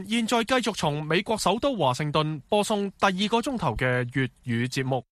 現在繼續從美國首都華盛頓播送第2個鐘頭嘅粵語節目。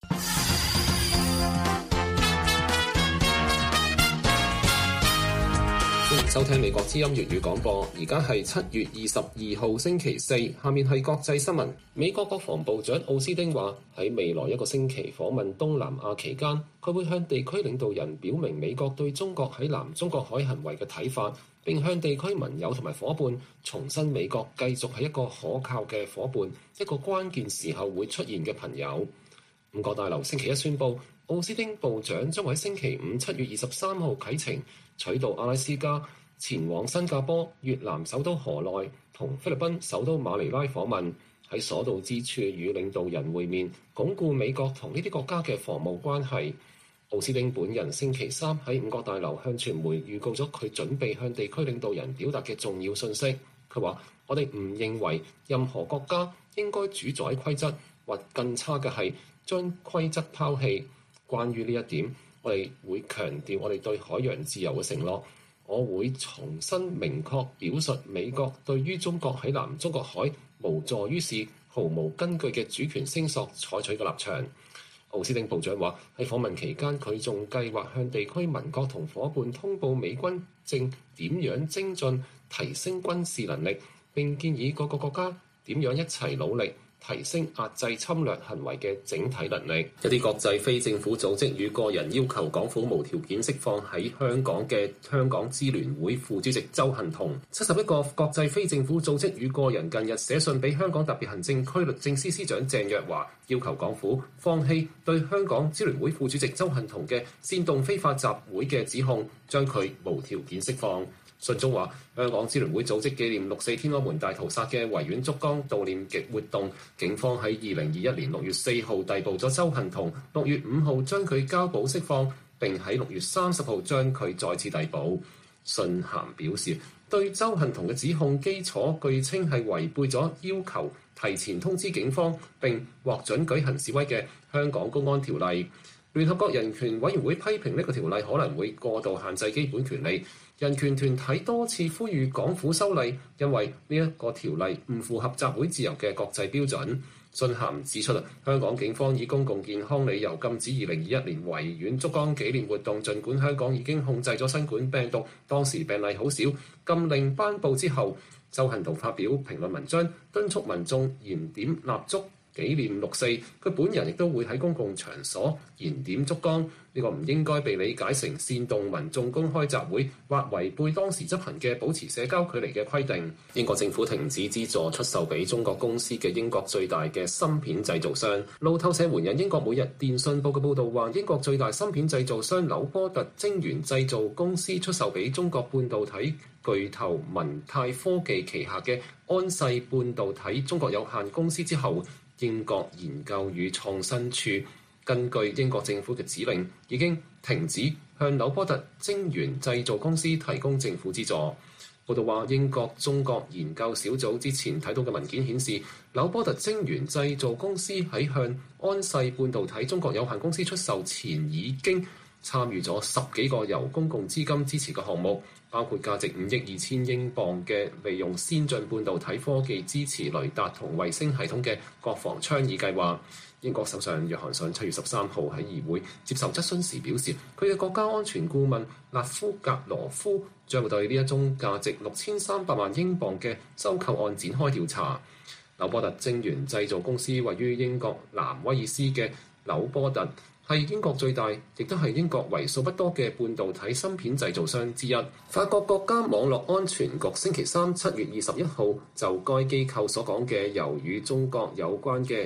歡迎收聽美國之音粵語廣播，而家係7月22號星期四，下面係國際新聞。美國國防部長奧斯汀話，喺未來1個星期訪問東南亞期間，佢會向地區領導人表明美國對中國喺南中國海行為嘅睇法，並向地區盟友同埋夥伴重申美國繼續係一個可靠嘅夥伴，一個關鍵時候會出現嘅朋友。五角大樓星期一宣布，奧斯汀部長將喺星期五7月23號啟程，取道阿拉斯加，前往新加坡、越南首都河內同菲律賓首都馬尼拉訪問，喺所到之處與領導人會面，鞏固美國同呢啲國家嘅防務關係。奧斯汀本人星期三喺五角大樓向傳媒預告咗佢準備向地區領導人表達嘅重要訊息。佢話：我哋唔認為任何國家應該主宰規則，或更差嘅係將規則拋棄。關於呢一點，我哋會強調我哋對海洋自由嘅承諾。我會重新明確表述美國對於中國喺南中國海無助於事、毫無根據嘅主權聲索採取嘅立場。奧斯汀部長話：喺訪問期間，佢仲計劃向地區盟國同伙伴通報美軍正點樣精進、提升軍事能力，並建議各個國家點樣一齊努力提升壓制侵略行為嘅整體能力。一啲國際非政府組織與個人要求港府無條件釋放喺香港嘅香港支聯會副主席鄒幸彤。71個國際非政府組織與個人近日寫信俾香港特別行政區律政司司長鄭若驊，要求港府放棄對香港支聯會副主席鄒幸彤嘅煽動非法集會嘅指控，將佢無條件釋放。信中話，香港支聯會組織紀念6四天安門大屠殺嘅維園燭光悼念極活動，警方喺2021年6月4號逮捕咗鄒幸彤，6月5號將佢交保釋放，並喺6月30號將佢再次逮捕。信函表示，對鄒幸彤嘅指控基礎據稱係違背咗要求提前通知警方並獲准舉行示威嘅香港公安條例。聯合國人權委員會批評呢個條例可能會過度限制基本權利。人權團體多次呼籲港府修例，因為呢一個條例唔符合集會自由嘅國際標準。信函指出，香港警方以公共健康理由禁止2021年維園燭光紀念活動，儘管香港已經控制咗新冠病毒，當時病例好少。禁令頒布之後，鄒幸彤發表評論文章，敦促民眾燃點蠟燭紀念6四。佢本人亦都會喺公共場所燃點燭光。呢個唔應該被理解成煽動民眾公開集會或違背當時執行嘅保持社交距離嘅規定。英國政府停止資助出售俾中國公司嘅英國最大嘅芯片製造商。路透社援引英國每日電訊報嘅報導話，英國最大芯片製造商紐波特晶圓製造公司出售俾中國半導體巨頭文泰科技旗下嘅安世半導體中國有限公司之後，英國研究與創新處根據英國政府嘅指令，已經停止向紐波特晶圓製造公司提供政府資助。報道話，英國中國研究小組之前睇到嘅文件顯示，紐波特晶圓製造公司喺向安世半導體中國有限公司出售前，已經參與咗10幾個由公共資金支持嘅項目，包括價值5億2千英鎊嘅利用先進半導體科技支持雷達同衛星系統嘅國防倡議計劃。英國首相約翰遜7月13號喺議會接受質詢時表示，佢嘅國家安全顧問勒夫格羅夫將會對呢一宗價值6300萬英鎊嘅收購案展開調查。紐波特晶圓製造公司位於英國南威爾斯嘅紐波特係英國最大，亦都係英國為數不多嘅半導體芯片製造商之一。法國國家網絡安全局星期三7月21號就該機構所講嘅由與中國有關嘅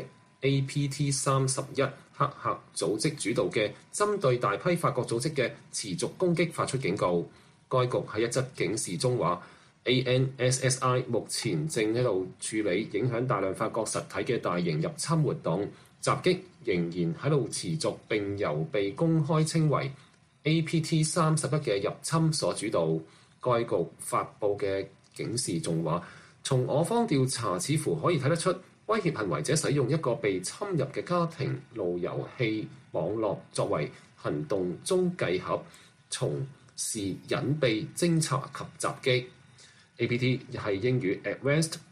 APT31黑客組織主導嘅針對大批法國組織嘅持續攻擊發出警告。該局喺一則警示中話， ANSSI 目前正喺度處理影響大量法國實體嘅大型入侵活動，襲擊仍然喺度持續，並由被公開稱為 APT31嘅入侵所主導。該局發布嘅警示仲話，從我方調查似乎可以睇得出，威脅行為者使用一個被侵入嘅家庭路由器網絡作為行動中繼盒，從事隱蔽偵查及襲擊。APT 係英語 Advanced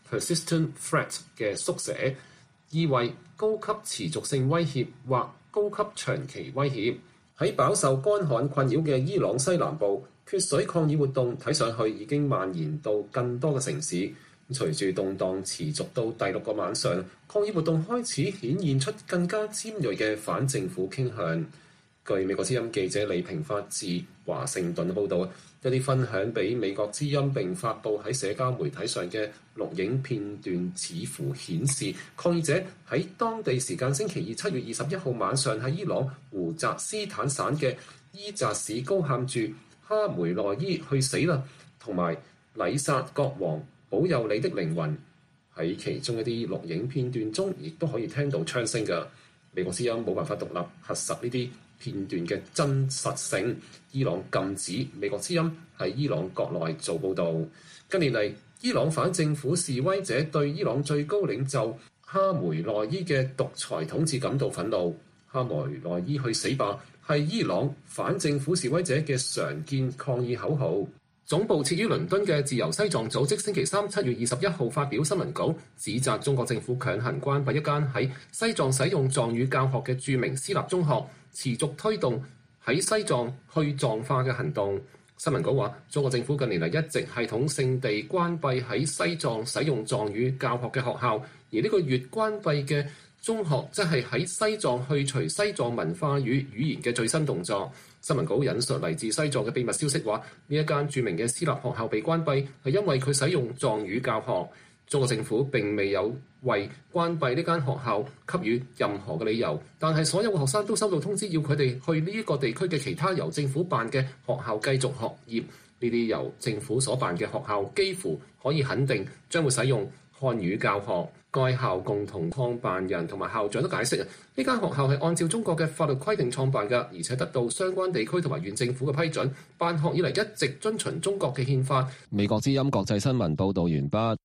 persistent threat 嘅縮寫，意為高級持續性威脅或高級長期威脅。喺飽受乾旱困擾嘅伊朗西南部，缺水抗議活動睇上去已經蔓延到更多嘅城市。隨住動盪持續到第6個晚上，抗議活動開始顯現出更加尖鋭嘅反政府傾向。據美國之音記者李平發自華盛頓報導，一啲分享俾美國之音並發布喺社交媒體上嘅錄影片段，似乎顯示抗議者喺當地時間星期二7月21號晚上喺伊朗胡澤斯坦省嘅伊澤市高喊住哈梅內伊去死啦，同埋禮殺國王保佑你的靈魂。喺其中一啲錄影片段中，亦都可以聽到槍聲嘅。美國之音冇辦法獨立核實呢啲片段嘅真實性。伊朗禁止美國之音喺伊朗國內做報導。近年嚟，伊朗反政府示威者對伊朗最高領袖哈梅內伊嘅獨裁統治感到憤怒。哈梅內伊去死吧係伊朗反政府示威者嘅常見抗議口號。總部設於倫敦嘅自由西藏組織星期三7月21號發表新聞稿，指責中國政府強行關閉一間喺西藏使用藏語教學嘅著名私立中學，持續推動喺西藏去藏化嘅行動。新聞稿話，中國政府近年嚟一直系統性地關閉喺西藏使用藏語教學嘅學校，而呢個月關閉嘅中學則係喺西藏去除西藏文化與語言嘅最新動作。新聞稿引述嚟自西藏嘅秘密消息話，呢一間著名嘅私立學校被關閉係因為佢使用藏語教學。中國政府並未有為關閉呢間學校給予任何嘅理由，但係所有嘅學生都收到通知，要佢哋去呢一個地區嘅其他由政府辦嘅學校繼續學業。呢啲由政府所辦嘅學校幾乎可以肯定將會使用漢語教學。該校共同創辦人同埋校長都解釋，呢間學校係按照中國嘅法律規定創辦嘅，而且得到相關地區同埋縣政府嘅批准。辦學以嚟一直遵循中國嘅憲法。 美國之音國際新聞報導完畢。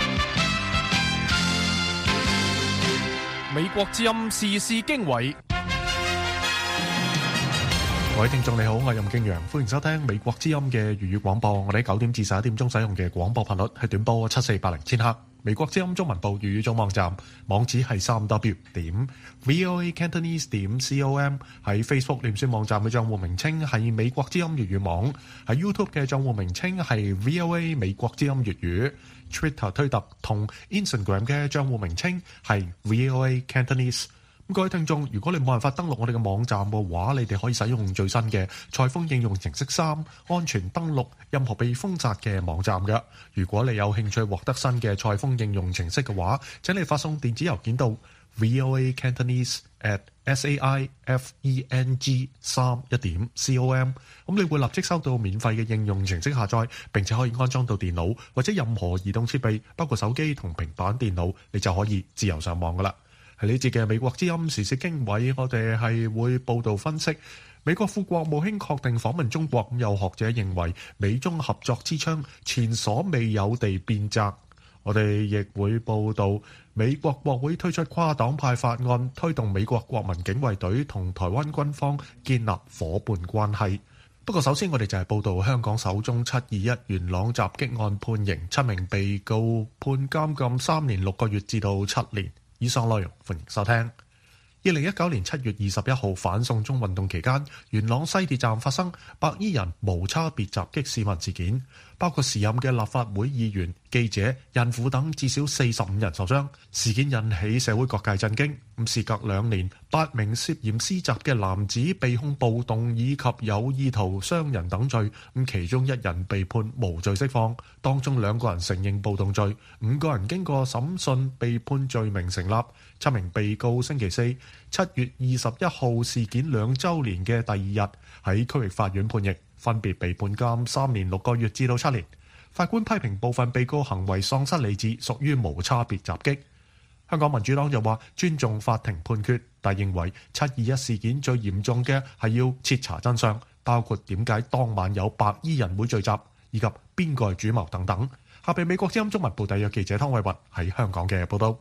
美國之音時事經緯。 各位聽眾你好，我係任敬陽，歡迎收聽美國之音嘅粵語廣播。我哋喺9點至11點鐘使用嘅廣播頻率係短波7480千赫。美國之音中文部粵語總網站網址係3w.voacantonese.com。 喺 Facebook 臉書網站嘅賬戶名稱係美國之音粵語網，喺 YouTube 嘅賬戶名稱係 VOA 美國之音粵語。Twitter 推特同 Instagram 嘅賬戶名稱係 VOA Cantonese。各位聽眾，如果你冇辦法登錄我哋嘅網站嘅話，你哋可以使用最新嘅賽風應用程式3，安全登錄任何被封殺嘅網站嘅。如果你有興趣獲得新嘅賽風應用程式嘅話，請你發送電子郵件到 voacantonese@saifeng3.com， 咁你會立即收到免費嘅應用程式下載，並且可以安裝到電腦或者任何移動設備，包括手機同平板電腦，你就可以自由上網噶啦。喺呢節嘅美國之音時事經緯，我哋係會報導分析美國副國務卿確定訪問中國，有學者認為美中合作之窗前所未有地變窄。我哋亦會報導美國國會推出跨黨派法案，推動美國國民警衛隊同台灣軍方建立夥伴關係。不過首先我哋就係報導香港首宗721元朗襲擊案判刑，7名被告判監禁3年6個月至到7年。以上內容歡迎收聽。2019年7月21號反送中運動期間，元朗西鐵站發生白衣人無差別襲擊市民事件，包括時任嘅立法會議員、記者、孕婦等至少45人受傷。事件引起社會各界震驚。事隔2年，8名涉嫌施襲嘅男子被控暴動以及有意圖傷人等罪，其中1人被判無罪釋放，當中2個人承認暴動罪，5個人經過審訊被判罪名成立。7名被告星期四7月21號事件2週年嘅第2日喺區域法院判刑，分別被判監3年6個月至到7年。法官批評部分被告行為喪失理智，屬於無差別襲擊。香港民主黨就話尊重法庭判決，但認為721事件最嚴重嘅係要徹查真相，包括點解當晚有白衣人會聚集，以及邊個係主謀等等。下邊美國之音中文部特約記者湯偉雲喺香港嘅報道。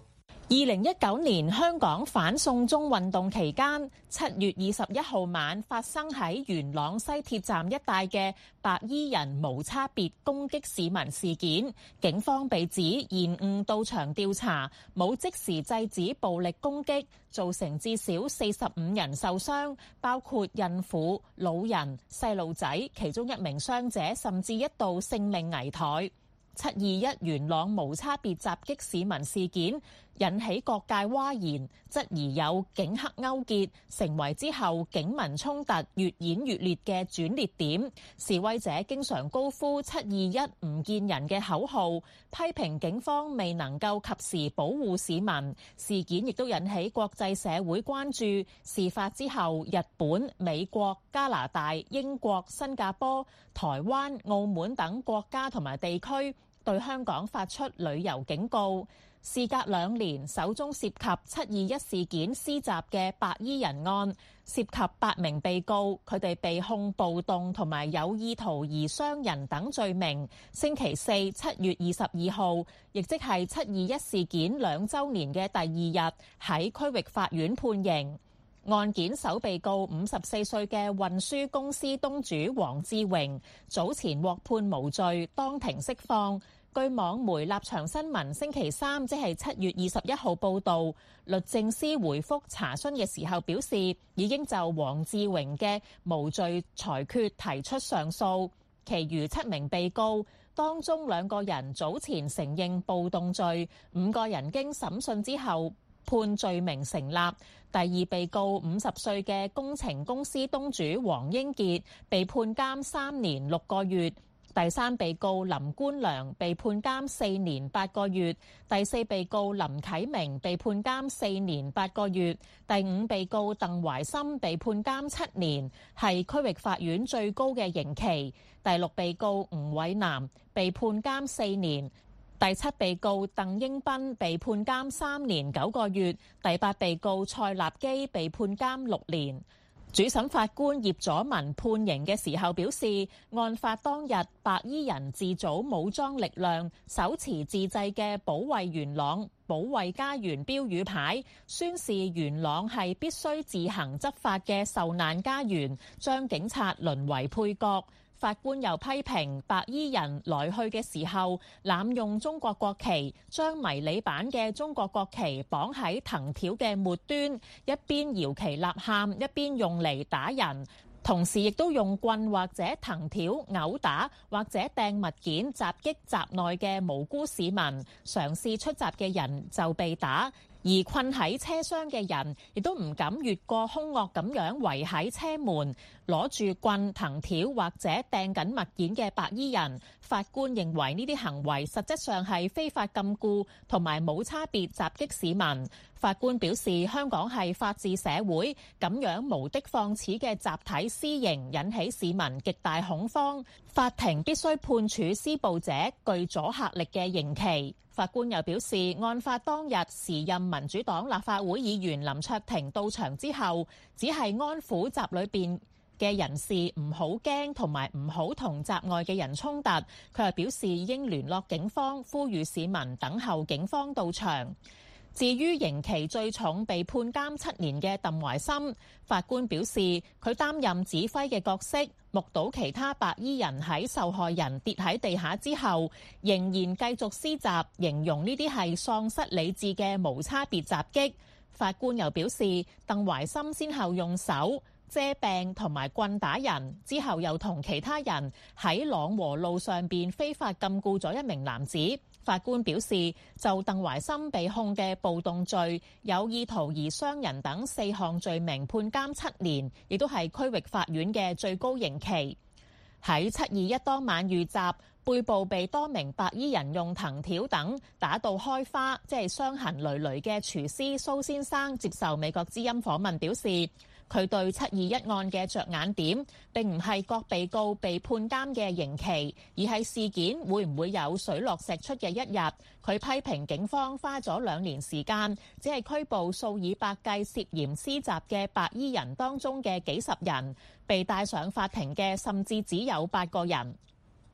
2019年香港反送中運動期間，7月21號晚發生喺元朗西鐵站一帶嘅白衣人無差別攻擊市民事件，警方被指延誤到場調查，冇即時制止暴力攻擊，造成至少45人受傷，包括孕婦、老人、細路仔，其中一名傷者甚至一度性命危殆。721元朗無差別襲擊市民事件引起各界譁然，質疑有警黑勾結，成為之後警民衝突越演越烈嘅轉捩點。示威者經常高呼721唔見人嘅口號，批評警方未能夠及時保護市民。事件亦都引起國際社會關注。事發之後，日本、美國、加拿大、英國、新加坡、台灣、澳門等國家同埋地區對香港發出旅遊警告。事隔2年，首宗涉及721事件施襲嘅白衣人案，涉及8名被告，佢哋被控暴動同埋有意圖而傷人等罪名。星期四7月22號，亦即係721事件2週年嘅第2日，喺區域法院判刑。案件首被告54歲嘅運輸公司東主黃志榮，早前獲判無罪，當庭釋放。據網媒立場新聞星期三，即係7月21號報導，律政司回覆查詢嘅時候表示，已經就黃志榮嘅無罪裁決提出上訴。其餘7名被告當中2個人早前承認暴動罪，5個人經審訊之後判罪名成立。第2被告50歲嘅工程公司東主黃英傑被判監3年6個月。第3被告林官良被判監4年8個月，第4被告林啟明被判監4年8個月，第5被告鄧懷森被判監7年，係區域法院最高嘅刑期。第6被告吳偉南被判監4年，第7被告鄧英斌被判監3年9個月，第8被告蔡立基被判監6年。主審法官葉佐文判刑嘅時候表示，案發當日白衣人自組武裝力量，手持自製嘅保衛元朗、保衛家園標語牌，宣示元朗係必須自行執法嘅受難家園，將警察淪為配角。法官又批評白衣人來去嘅時候濫用中國國旗，將迷你版嘅中國國旗綁喺藤條嘅末端，一邊搖旗吶喊，一邊用嚟打人，同時亦都用棍或者藤條毆打或者掟物件襲擊閘內嘅無辜市民，嘗試出閘嘅人就被打。而困喺車廂嘅人亦都唔敢越過兇惡咁樣圍喺車門，攞住棍、藤條或者掟緊物件嘅白衣人。法官認為呢啲行為實質上係非法禁錮同埋冇差別襲擊市民。法官表示，香港係法治社會，咁樣無的放矢嘅集體私刑引起市民極大恐慌，法庭必須判處施暴者具阻嚇力嘅刑期。法官又表示，案發當日時任民主黨立法會議員林卓廷到場之後，只係安撫閘裏邊嘅人士唔好驚同埋唔好同閘外嘅人衝突。佢又表示已經聯絡警方，呼籲市民等候警方到場。至於刑期最重被判監7年嘅鄧懷森，法官表示佢擔任指揮嘅角色，目睹其他白衣人喺受害人跌喺地下之後，仍然繼續施襲，形容呢啲係喪失理智嘅無差別襲擊。法官又表示，鄧懷森先後用手、遮柄同埋棍打人，之後又同其他人喺朗和路上邊非法禁錮咗一名男子。法官表示，就鄧懷森被控嘅暴動罪、有意圖而傷人等4項罪名判監7年，亦都係區域法院嘅最高刑期。喺721當晚遇襲，背部被多名白衣人用藤條等打到開花，即係傷痕累累嘅廚師蘇先生接受美國之音訪問表示，佢對721案嘅着眼點並唔係各被告被判監嘅刑期，而係事件會唔會有水落石出嘅一日。佢批評警方花咗2年時間，只係拘捕數以百計涉嫌施襲嘅白衣人當中嘅幾十人，被帶上法庭嘅甚至只有8個人。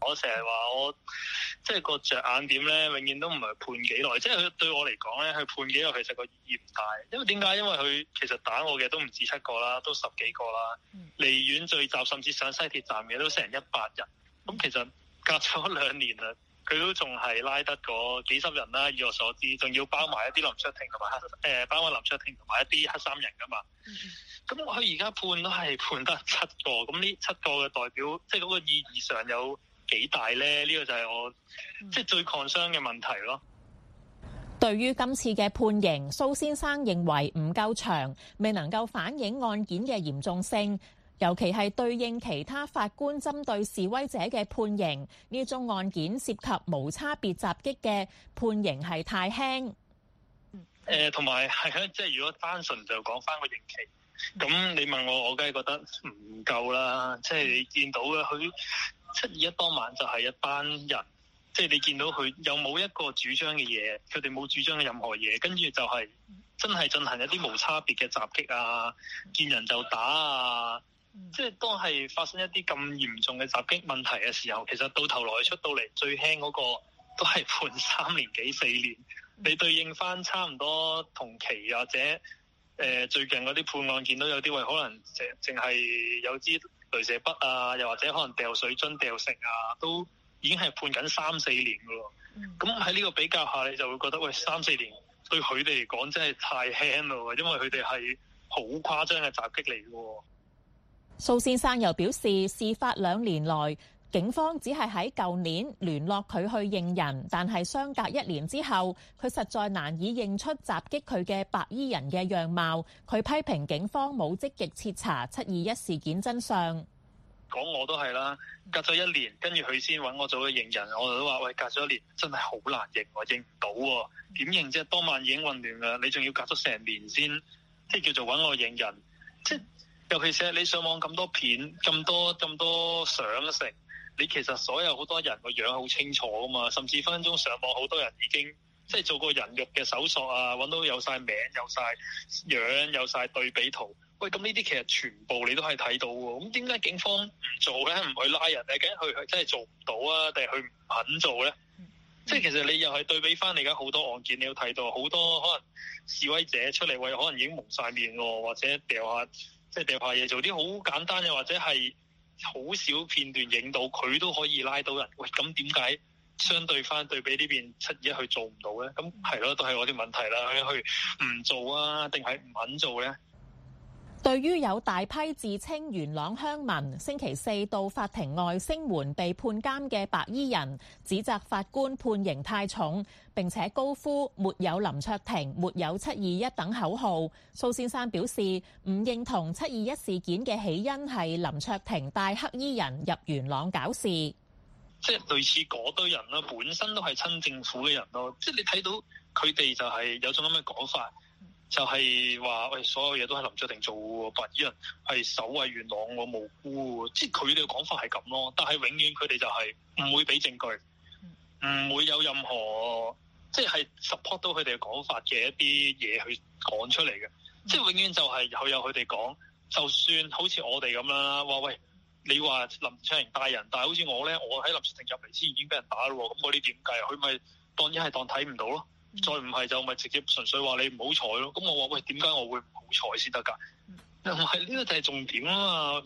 我成日話我即係個着眼點咧，永遠都唔係判幾耐，即係佢對我嚟講咧，佢判幾耐其實個意義唔大。因為點解？因為佢其實打我嘅都唔止7個啦，都10幾個啦。離院聚集甚至上西鐵站嘅都成100人。咁其實隔咗2年啦，佢都仲係拉得嗰幾十人啦。以我所知，仲要包埋一啲林卓廷同埋包埋林卓廷同埋一啲黑衫人噶嘛。咁佢而家判都係判得7個，咁呢7個嘅代表，即係嗰個意義上有幾大咧？呢個就係我即係最 concern 嘅問題咯。 對於今次嘅判刑，蘇先生認為唔夠長，未能夠反映案件嘅嚴重性，尤其係對應其他法官針對示威者嘅判刑，呢宗案件涉及無差別襲擊嘅判刑係太輕。 同埋係即係如果單純就講翻個刑期。咁你問我梗係覺得唔夠啦。即係你見到嘅佢721當晚就係一班人，即係你見到佢有冇一個主張嘅嘢，佢哋冇主張嘅任何嘢，跟住就係真係進行一啲無差別嘅襲擊啊，見人就打啊。即係當係發生一啲咁嚴重嘅襲擊問題嘅時候，其實到頭來出到嚟最輕嗰個都係判3年幾4年。你對應翻差唔多同期或者最近嗰啲判案，見到有啲位可能淨係有支雷射筆啊，又或者可能掉水樽、掉食啊，都已經係判緊3、4年噶咯。咁喺呢個比較下，你就會覺得喂3、4年對佢哋嚟講真係太輕咯，因為佢哋係好誇張嘅襲擊嚟嘅。 蘇先生又表示，事發2年來，警方只係喺舊年聯絡佢去認人，但係相隔1年之後，佢實在難以認出襲擊佢嘅白衣人嘅樣貌。佢批評警方冇積極徹查721事件真相。 講我都係啦，隔咗1年，跟住佢先揾我做咗認人，我都話喂，隔咗1年真係好難認，我認唔到喎，點認啫？當晚已經混亂啦，你仲要隔咗成年先，即係叫做揾我認人，即係尤其是你上網咁多片、咁多相成。你其實所有好多人個樣好清楚噶嘛，甚至分分鐘上網好多人已經即係做過人肉嘅搜索啊，揾到有晒名、有晒樣、有晒對比圖。喂，咁呢啲其實全部你都係睇到喎。咁點解警方唔做咧？唔去拉人咧？究竟佢真係做唔到啊，定係佢唔肯做咧？即係其實你又係對比翻你而家好多案件，你要睇到好多可能示威者出嚟，喂，可能已經蒙晒面喎，或者掉下嘢，做啲好簡單嘅，或者係好少片段影到佢都可以拉到人。喂，咁點解相對翻對比呢邊721去做唔到咧？咁係咯，都係我啲問題啦。佢唔做啊，定係唔肯做咧？ 對於有大批自稱元朗鄉民星期4到法庭外聲援被判監嘅白衣人，指責法官判刑太重，並且高呼沒有林卓廷、沒有721等口號。蘇先生表示唔認同721事件嘅起因係林卓廷帶黑衣人入元朗搞事， 即係類似嗰堆人啦，本身都係親政府嘅人咯。即係你睇到佢哋就係有種咁嘅講法。就係話喂，所有嘢都係林卓廷做喎，白衣人係守衛元朗我無辜喎，即係佢哋嘅講法係咁咯。但係永遠佢哋就係唔會俾證據，唔會有任何即係 support 到佢哋嘅講法嘅一啲嘢去講出嚟嘅。即係永遠就係佢有佢哋講，就算好似我哋咁啦，話喂，你話林卓廷帶人，但係好似我咧，我喺林卓廷入嚟先已經俾人打咯喎，咁嗰啲點計啊？佢咪當然係當睇唔到咯。再唔係就咪直接純粹話你唔好彩咯。咁我話喂，點解我會唔好彩先得㗎？又唔係呢個就係重點啊嘛。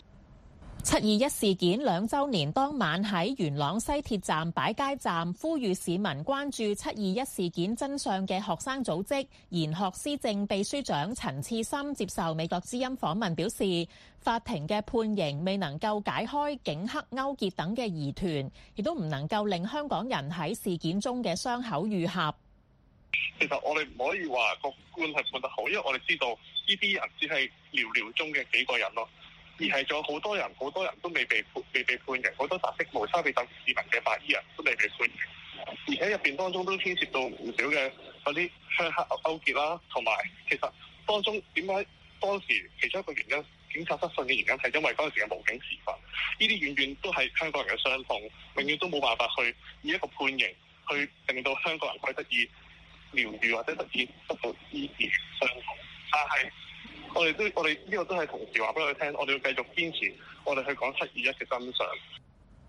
721事件2週年當晚喺元朗西鐵站擺街站呼籲市民關注721事件真相嘅學生組織研學思政秘書長陳刺森接受美國之音訪問表示，法庭嘅判刑未能夠解開警黑勾結等嘅疑團，亦都唔能夠令香港人喺事件中嘅傷口愈合。 其實我哋唔可以話個官係判得好，因為我哋知道呢啲人只係寥寥中嘅幾個人咯，而係仲有好多人都未被判刑，好多襲擊無差別襲擊市民嘅白衣人都未被判刑，而且入邊當中都牽涉到唔少嘅嗰啲鄉黑勾結啦，同埋其實當中點解當時其中一個原因，警察失信嘅原因係因為嗰陣時嘅無警時分，呢啲遠遠都係香港人嘅傷痛，永遠都冇辦法去以一個判刑去令到香港人可以得以療愈或者得到醫治傷痛，但係我哋呢個都係同時話俾佢聽，我哋要繼續堅持，我哋去講721嘅真相。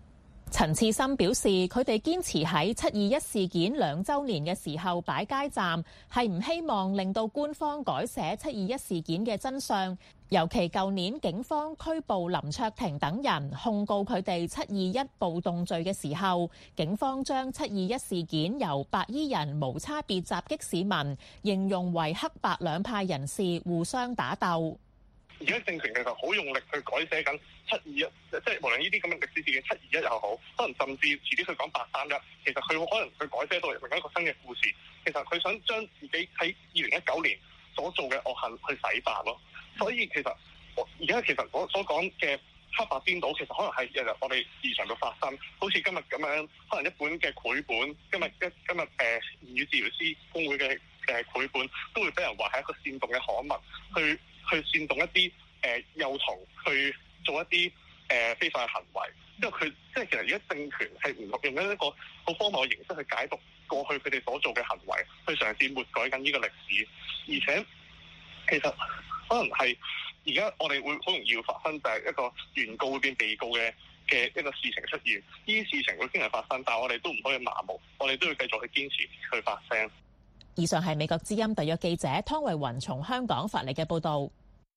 陳刺森表示，佢哋堅持喺721事件2週年嘅時候擺街站，係唔希望令到官方改寫721事件嘅真相。尤其舊年警方拘捕林卓廷等人，控告佢哋721暴動罪嘅時候，警方將721事件由白衣人無差別襲擊市民，形容為黑白兩派人士互相打鬥。 而家政權其實好用力去改寫緊721，即係無論呢啲咁嘅歷史事件721又好，可能甚至遲啲去講831，其實佢可能佢改寫到另一個新嘅故事。其實佢想將自己喺2019年所做嘅惡行去洗白咯。所以其實而家其實我所講嘅黑白顛倒，其實可能係日日我哋日常嘅發生。好似今日咁樣，可能一本嘅繪本，今日言語治療師公會嘅繪本，都會俾人話係一個煽動嘅刊物，去煽動一啲幼童去做一啲非法嘅行為，因為佢即係其實而家政權係唔用緊一個好荒謬嘅形式去解讀過去佢哋所做嘅行為，去嘗試抹改緊呢個歷史。而且其實可能係而家我哋會好容易會發生，就係一個原告會變被告嘅一個事情出現。呢啲事情會經常發生，但係我哋都唔可以麻木，我哋都要繼續去堅持去發聲。 以上係美國之音特約記者湯慧雲從香港發嚟嘅報導。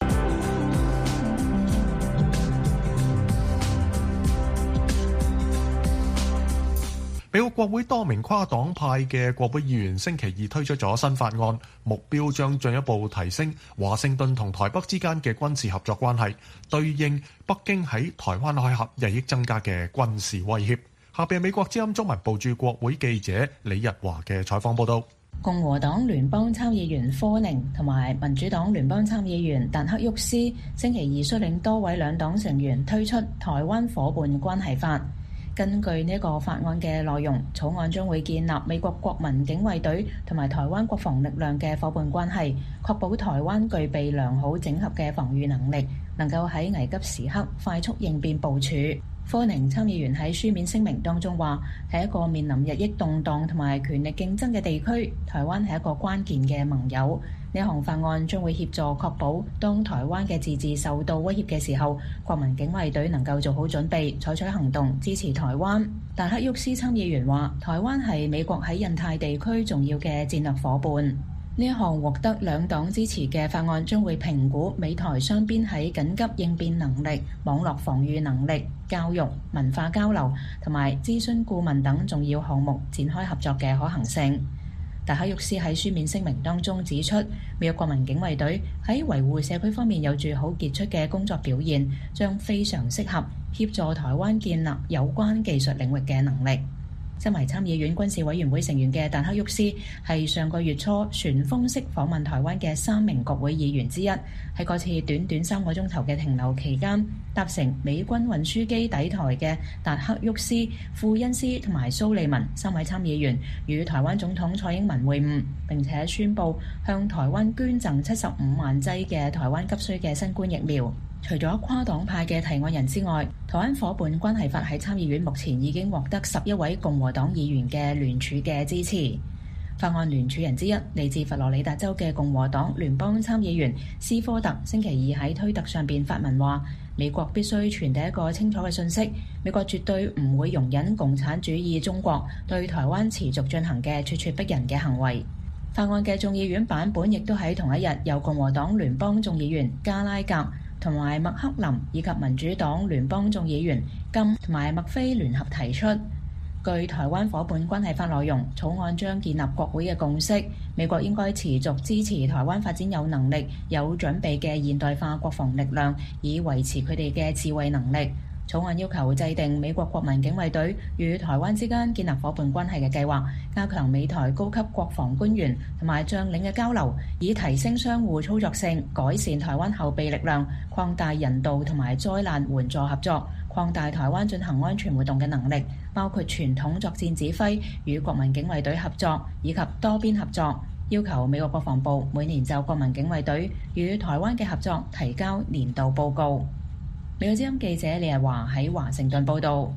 美國國會多名跨黨派嘅國會議員星期二推出咗新法案，目標將進一步提升華盛頓同台北之間嘅軍事合作關係，對應北京喺台灣海峽日益增加嘅軍事威脅。下邊係美國之音中文部駐國會記者李日華嘅採訪報導。 共和黨聯邦參議員科寧同埋民主黨聯邦參議員達克沃斯星期二率領多位兩黨成員推出台灣夥伴關係法。根據呢個法案嘅內容，草案將會建立美國國民警衛隊同埋台灣國防力量嘅夥伴關係，確保台灣具備良好整合嘅防禦能力，能夠喺危急時刻快速應變部署。科寧參議員喺書面聲明當中話，係一個面臨日益動盪同埋權力競爭嘅地區，台灣係一個關鍵嘅盟友。呢項法案將會協助確保當台灣嘅自治受到威脅嘅時候，國民警衛隊能夠做好準備，採取行動支持台灣。達克沃斯參議員話，台灣係美國喺印太地區重要嘅戰略夥伴。呢一項獲得兩黨支持嘅法案將會評估美台雙邊喺緊急應變能力、網絡防禦能力、教育、文化交流同埋諮詢顧問等重要項目展開合作嘅可行性。達克沃斯喺書面聲明當中指出，美國國民警衛隊喺維護社區方面有住好傑出嘅工作表現，將非常適合協助台灣建立有關技術領域嘅能力。身為參議院軍事委員會成員嘅達克沃斯係上個月初旋風式訪問台灣嘅3名國會議員之一。喺嗰次短短3個鐘頭嘅停留期間，搭乘美軍運輸機抵台嘅達克沃斯、庫恩斯同埋蘇利文3位參議員與台灣總統蔡英文會晤，並且宣布向台灣捐贈75萬劑嘅台灣急需嘅新冠疫苗。除咗跨黨派嘅提案人之外，台灣夥伴關係法喺參議院目前已經獲得11位共和黨議員嘅聯署嘅支持。法案聯署人之一，嚟自佛羅里達州嘅共和黨聯邦參議員斯科特星期二喺推特上邊發文話，美國必須傳遞一個清楚嘅信息，美國絕對唔會容忍共產主義中國對台灣持續進行嘅咄咄逼人嘅行為。法案嘅眾議院版本亦都喺同一日由共和黨聯邦眾議員加拉格同埋麥克林以及民主黨聯邦眾議員金同埋麥菲聯合提出。據台灣夥伴關係法內容，草案將建立國會嘅共識，美國應該持續支持台灣發展有能力、有準備嘅現代化國防力量，以維持佢哋嘅自衛能力。草案要求制定美國國民警衛隊與台灣之間建立夥伴關係嘅計劃，加強美台高級國防官員同埋將領嘅交流，以提升相互操作性，改善台灣後備力量，擴大人道同埋災難援助合作，擴大台灣進行安全活動嘅能力，包括傳統作戰指揮與國民警衛隊合作，以及多邊合作。要求美國國防部每年就國民警衛隊與台灣嘅合作提交年度報告。美國之音記者李日華喺華盛頓報導。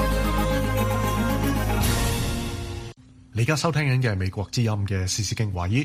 你而家收聽緊嘅係美國之音嘅時事經華爾。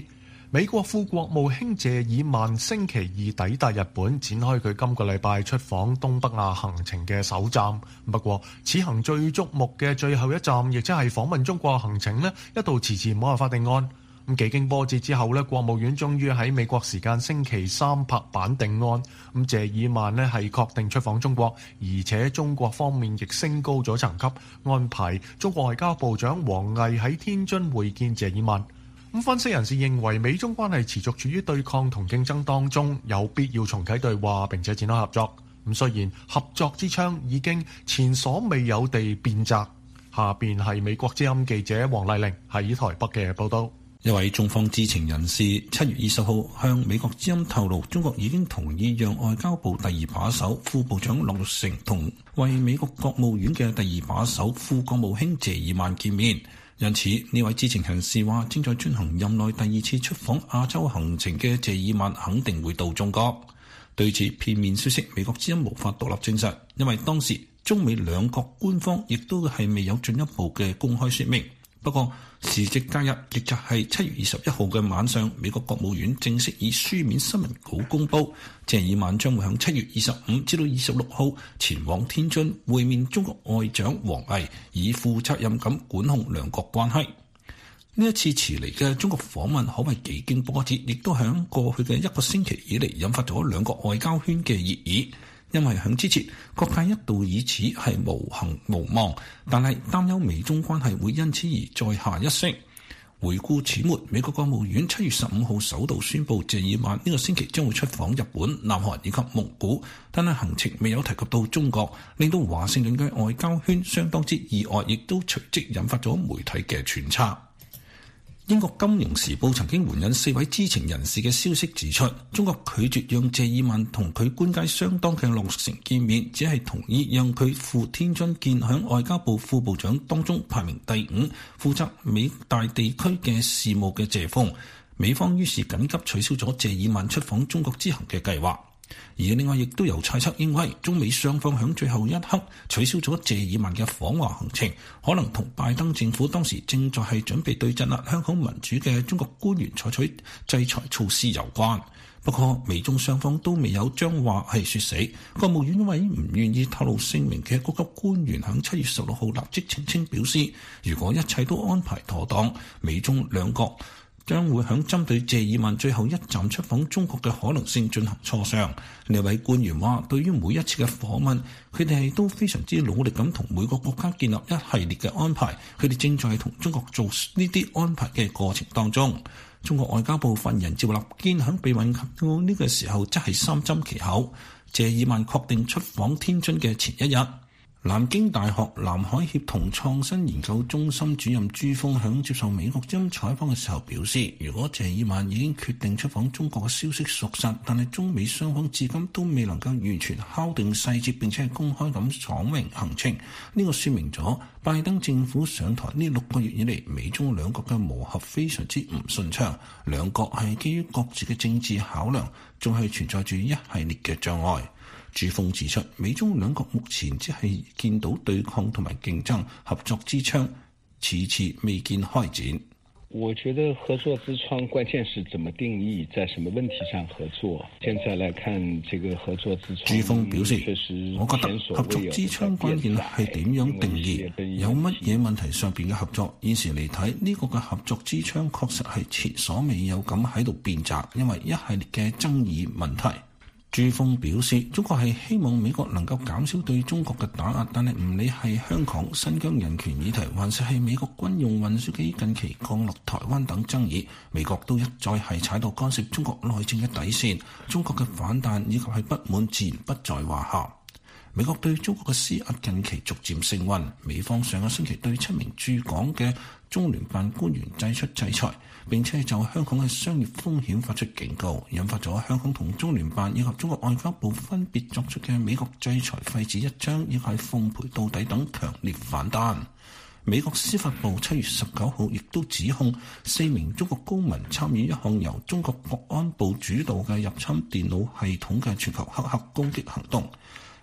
美國副國務卿謝爾曼星期二抵達日本，展開佢今個禮拜出訪東北亞行程嘅首站。不過，此行最矚目嘅最後一站，亦即係訪問中國行程呢，一度遲遲冇辦法定案。咁幾經波折之後呢，國務院終於喺美國時間星期三拍板定案。咁謝爾曼呢係確定出訪中國，而且中國方面亦升高咗層級，安排中國外交部長王毅喺天津會見謝爾曼。咁分析人士認為，美中關係持續處於對抗同競爭當中，有必要重啟對話並且展開合作。咁雖然合作之窗已經前所未有地變窄。下邊係美國之音記者黃麗玲喺台北嘅報道。 一位中方知情人士7月20號向美國之音透露，中國已經同意讓外交部第二把手副部長樂玉成同為美國國務院嘅第二把手副國務卿謝爾曼見面。因此，呢位知情人士話，正在進行任內第二次出訪亞洲行程嘅謝爾曼肯定會到中國。對此片面消息，美國之音無法獨立證實，因為當時中美兩國官方亦都係未有進一步嘅公開說明。不過時值假日，亦就係7月21號嘅晚上，美國國務院正式以書面新聞稿公佈，謝爾曼將會喺7月25至到26號前往天津會面中國外長王毅，以負責任咁管控兩國關係。呢一次遲嚟嘅中國訪問可謂幾經波折，亦都喺過去嘅一個星期以嚟引發咗兩國外交圈嘅熱議。因為喺之前，各界一度以此係無行無望，但係擔憂美中關係會因此而再下一城。回顧始末，美國國務院7月15號首度宣布謝爾曼呢個星期將會出訪日本、南韓以及蒙古，但係行程未有提及到中國，令到華盛頓嘅外交圈相當之意外，亦都隨即引發咗媒體嘅揣測。英國金融時報曾經援引4位知情人士嘅消息指出，中國拒絕讓謝爾曼同佢官階相當嘅樂玉成見面，只係同意讓佢赴天津見響外交部副部長當中排名第5、負責美大地區嘅事務嘅謝鋒。美方於是緊急取消咗謝爾曼出訪中國之行嘅計劃。而另外亦都有猜測認為，中美雙方響最後一刻取消咗謝爾曼嘅訪華行程，可能同拜登政府當時正在係準備對鎮壓香港民主嘅中國官員採取制裁措施有關。不過美中雙方都未有將話係說死。國務院一位唔願意透露姓名嘅高級官員響7月16號立即澄清表示，如果一切都安排妥當，美中兩國將會響針對謝爾曼最後一站出訪中國嘅可能性進行磋商。呢位官員話，對於每一次嘅訪問，佢哋都非常之努力咁同每個國家建立一系列嘅安排，佢哋正在同中國做呢啲安排嘅過程當中。中國外交部發言人趙立堅響被問及到呢個時候，則係三緘其口。謝爾曼確定出訪天津嘅前一日，南京大學南海協同創新研究中心主任朱鋒響接受美國之音採訪嘅時候表示，如果謝爾曼已經決定出訪中國嘅消息屬實，但係中美雙方至今都未能夠完全敲定細節並且係公開咁講明行程，呢個說明咗拜登政府上台呢6個月以嚟，美中兩國嘅磨合非常之唔順暢，兩國係基於各自嘅政治考量，仲係存在住一系列嘅障礙。朱鋒指出，美中兩國目前只係見到對抗同埋競爭，合作之窗遲遲未見開展。 我覺得合作之窗關鍵是怎麼定義，在什麼問題上合作。現在來看這個合作之窗， 朱鋒表示，我覺得合作之窗關鍵係點樣定義，有乜嘢問題上邊嘅合作。現時嚟睇，呢個嘅合作之窗確實係前所未有咁喺度變窄，因為一系列嘅爭議問題。朱鋒表示，中國係希望美國能夠減少對中國嘅打壓，但係唔理係香港、新疆人權議題，還是係美國軍用運輸機近期降落台灣等爭議，美國都一再係踩到干涉中國內政嘅底線，中國嘅反彈以及係不滿自然不在話下。美國對中國嘅施壓近期逐漸升溫，美方上個星期對7名駐港嘅中聯辦官員祭出制裁，並且就香港嘅商業風險發出警告，引發咗香港同中聯辦以及中國外交部分別作出嘅美國制裁廢紙一張，以及係奉陪到底等強烈反彈。美國司法部7月19號亦都指控4名中國公民參與一項由中國國安部主導嘅入侵電腦系統嘅全球黑客攻擊行動。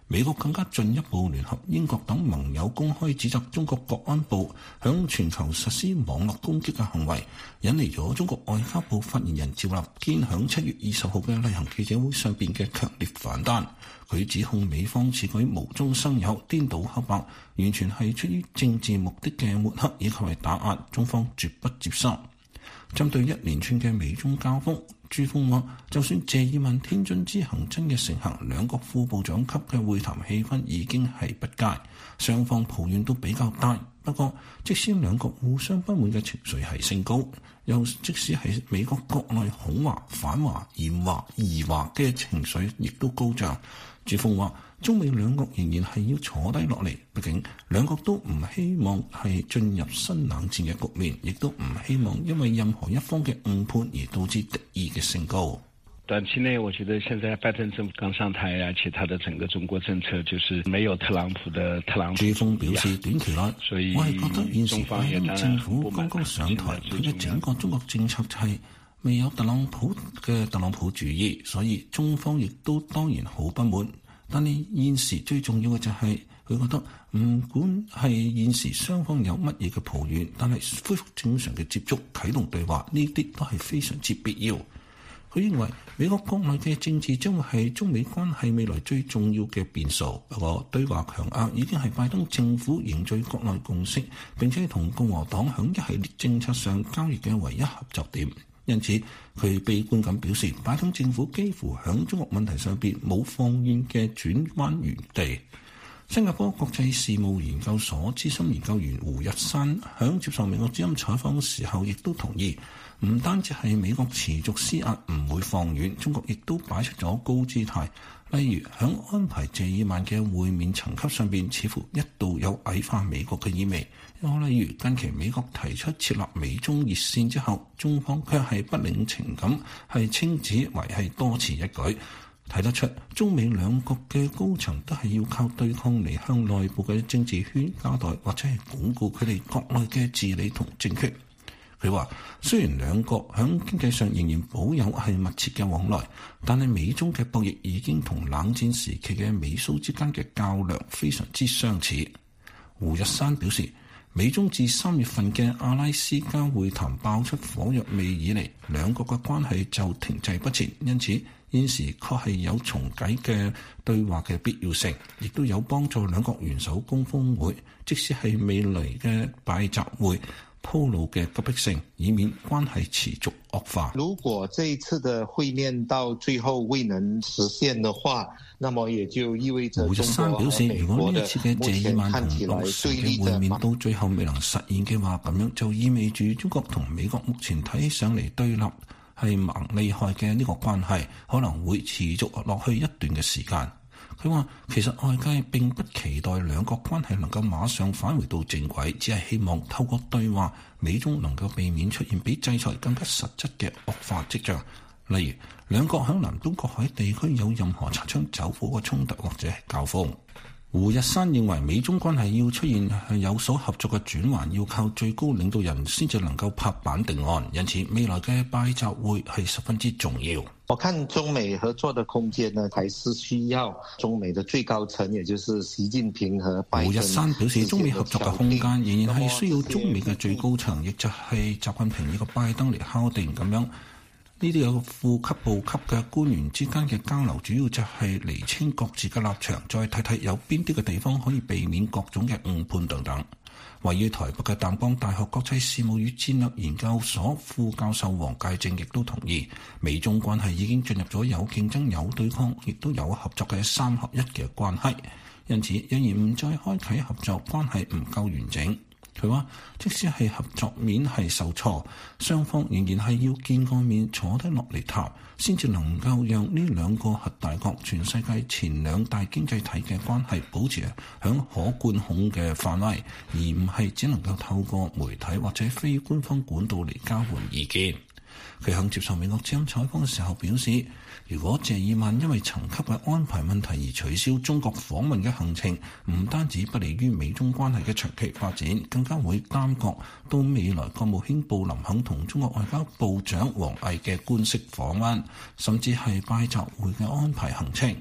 美國更加進一步聯合英國等盟友公開指責中國國安部響全球實施網絡攻擊嘅行為，引嚟咗中國外交部發言人趙立堅響7月20號嘅例行記者會上邊嘅強烈反彈。佢指控美方此舉無中生有、顛倒黑白，完全係出於政治目的嘅抹黑以及係打壓，中方絕不接受。針對一連串嘅美中交鋒，朱鋒話：就算謝爾曼天津之行真嘅成行，兩國副部長級嘅會談氣氛已經係不佳，雙方抱怨都比較大。不過，即使兩國互相不滿嘅情緒係升高，又即使係美國國內恐華、反華、嫌華、疑華嘅情緒亦都高漲。朱鋒話：中美兩國仍然係要坐低落嚟，畢竟兩國都唔希望係進入新冷戰嘅局面，亦都唔希望因為任何一方嘅誤判而導致敵意嘅升高。 短期內，我覺得現在拜登政府剛上台，而且他的整個中國政策就是沒有特朗普的特朗普。 朱鋒表示，短期內，我係覺得現時拜登政府剛剛上台，佢嘅整個中國政策就係未有特朗普嘅特朗普主義，所以中方亦都當然好不滿。但係現時最重要嘅就係佢覺得，唔管係現時雙方有乜嘢嘅抱怨，但係恢復正常嘅接觸、啟動對話，呢啲都係非常之必要。佢認為美國國內嘅政治將會係中美關係未來最重要嘅變數。不過對華強硬已經係拜登政府凝聚國內共識，並且同共和黨響一系列政策上交易嘅唯一合作點。因此，佢悲觀咁表示，拜登政府幾乎響中國問題上邊冇放軟嘅轉彎餘地。新加坡國際事務研究所資深研究員胡日山響接受美國之音採訪嘅時候，亦都同意，唔單止係美國持續施壓唔會放軟，中國亦都擺出咗高姿態。例如響安排謝爾曼嘅會面層級上邊，似乎一度有矮化美國嘅意味。又例如近期美國提出設立美中熱線之後，中方卻係不領情咁係稱之為係多此一舉。睇得出中美兩國嘅高層都係要靠對抗嚟向內部嘅政治圈交代，或者係鞏固佢哋國內嘅治理同政權。佢話雖然兩國響經濟上仍然保有係密切嘅往來，但係美中嘅博弈已經同冷戰時期嘅美蘇之間嘅較量非常之相似。胡日山表示，美中自3月份嘅阿拉斯加會談爆出火藥味以嚟，兩國嘅關係就停滯不前，因此現時確係有重啟嘅對話嘅必要性，亦都有幫助兩國元首攻峰會，即使係未來嘅拜習會鋪路嘅急迫性，以免關係持續惡化。 如果這一次的會面到最後未能實現的話，那麼也就意味着胡日山表示，如果呢一次嘅謝爾曼同奧斯嘅會面到最後未能實現嘅話，咁樣就意味住中國同美國目前睇起上嚟對立係蠻厲害嘅呢個關係，可能會持續落去一段嘅時間。佢話其實外界並不期待兩國關係能夠馬上返回到正軌，只係希望透過對話，美中能夠避免出現比制裁更加實質嘅惡化跡象。例如兩國喺南東國海地區有任何擦槍走火嘅衝突或者係交鋒。胡日山認為美中關係要出現係有所合作嘅轉換，要靠最高領導人先至能夠拍板定案，因此未來嘅拜習會係十分之重要。 我看中美合作的空間呢，還是需要中美的最高層，也就是習近平和拜登。 胡日山表示，中美合作嘅空間仍然係需要中美嘅最高層，亦就係習近平呢個拜登嚟敲定咁樣。呢啲有副級部級嘅官員之間嘅交流，主要就係釐清各自嘅立場，再睇睇有邊啲嘅地方可以避免各種嘅誤判等等。位於台北嘅淡江大學國際事務與戰略研究所副教授黃介正亦都同意，美中關係已經進入咗有競爭、有對抗，亦都有合作嘅3合1嘅關係。因此，仍然唔再開啓合作，關係唔夠完整。佢話，即使係合作面係受挫，雙方仍然係要見個面，坐低落嚟談，先至能夠讓呢兩個核大國、全世界前2大經濟體嘅關係保持響可管控嘅範圍，而唔係只能夠透過媒體或者非官方管道嚟交換意見。佢響接受美國之音採訪嘅時候表示，如果謝爾曼因為層級嘅安排問題而取消中國訪問嘅行程，唔單止不利於美中關係嘅長期發展，更加會耽擱到未來國務卿布林肯同中國外交部長王毅嘅官式訪問，甚至係拜習會嘅安排行程。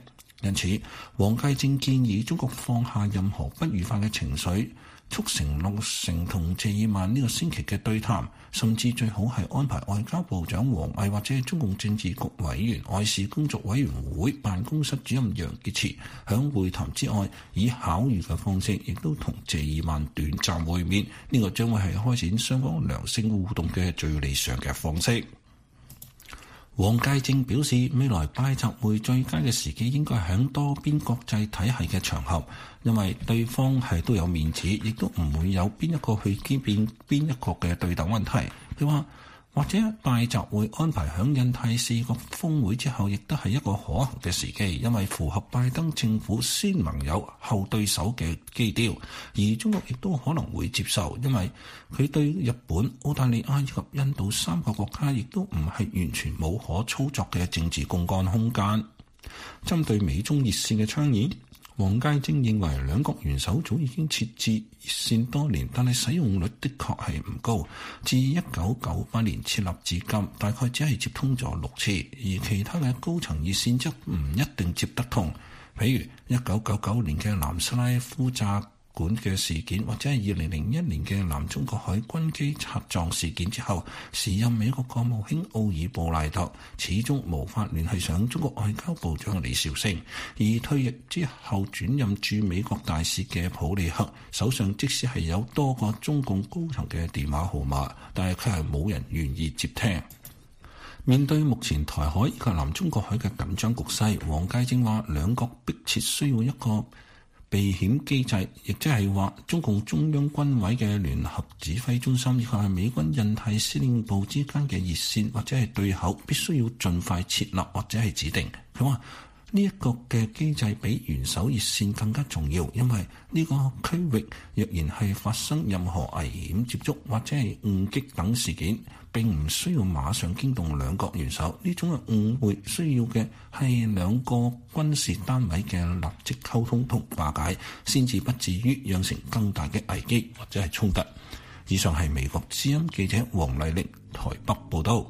因此，王繼正建議中國放下任何不愉快嘅情緒，促成陸成同謝爾曼呢個星期嘅對談，甚至最好係安排外交部長王毅或者中共政治局委員外事工作委員會辦公室主任楊潔篪響會談之外，以巧遇嘅方式，亦都同謝爾曼短暫會面。呢個將會係開展雙方良性互動嘅最理想嘅方式。王繼正表示，未來拜習會最佳嘅時機應該喺多邊國際體系嘅場合，因為對方係都有面子，亦都唔會有邊一個去兼併邊一個嘅對等問題。佢話，或者拜習會安排響印太4國峰會之後，亦都係一個可行嘅時機，因為符合拜登政府先盟友後對手嘅基調，而中國亦都可能會接受，因為佢對日本、澳大利亞以及印度3個國家亦都唔係完全冇可操作嘅政治公幹空間。針對美中熱線嘅倡議，王繼正認為兩國元首早已經設置熱線多年，但係使用率的確係唔高。自1998年設立至今，大概只係接通咗6次，而其他嘅高層熱線則唔一定接得通。譬如1999年嘅南斯拉夫炸館嘅事件，或者係2001年嘅南中國海軍機擦撞事件之後，時任美國國務卿奧爾布賴特始終無法聯繫上中國外交部長李兆星，而退役之後轉任駐美國大使嘅普利克手上即使係有多個中共高層嘅電話號碼，但係佢係冇人願意接聽。面對目前台海以及南中國海嘅緊張局勢，王繼正話兩國迫切需要一個避險機制，亦即係話中共中央軍委嘅聯合指揮中心以及係美軍印太司令部之間嘅熱線或者係對口，必須要盡快設立或者係指定。佢話呢一個嘅機制比元首熱線更加重要，因為呢個區域若然係發生任何危險接觸或者係誤擊等事件，並唔需要馬上驚動兩國元首。呢種嘅誤會需要嘅係兩個軍事單位嘅立即溝通同化解，先至不至於釀成更大嘅危機或者係衝突。以上係美國之音記者黃麗玲台北報道。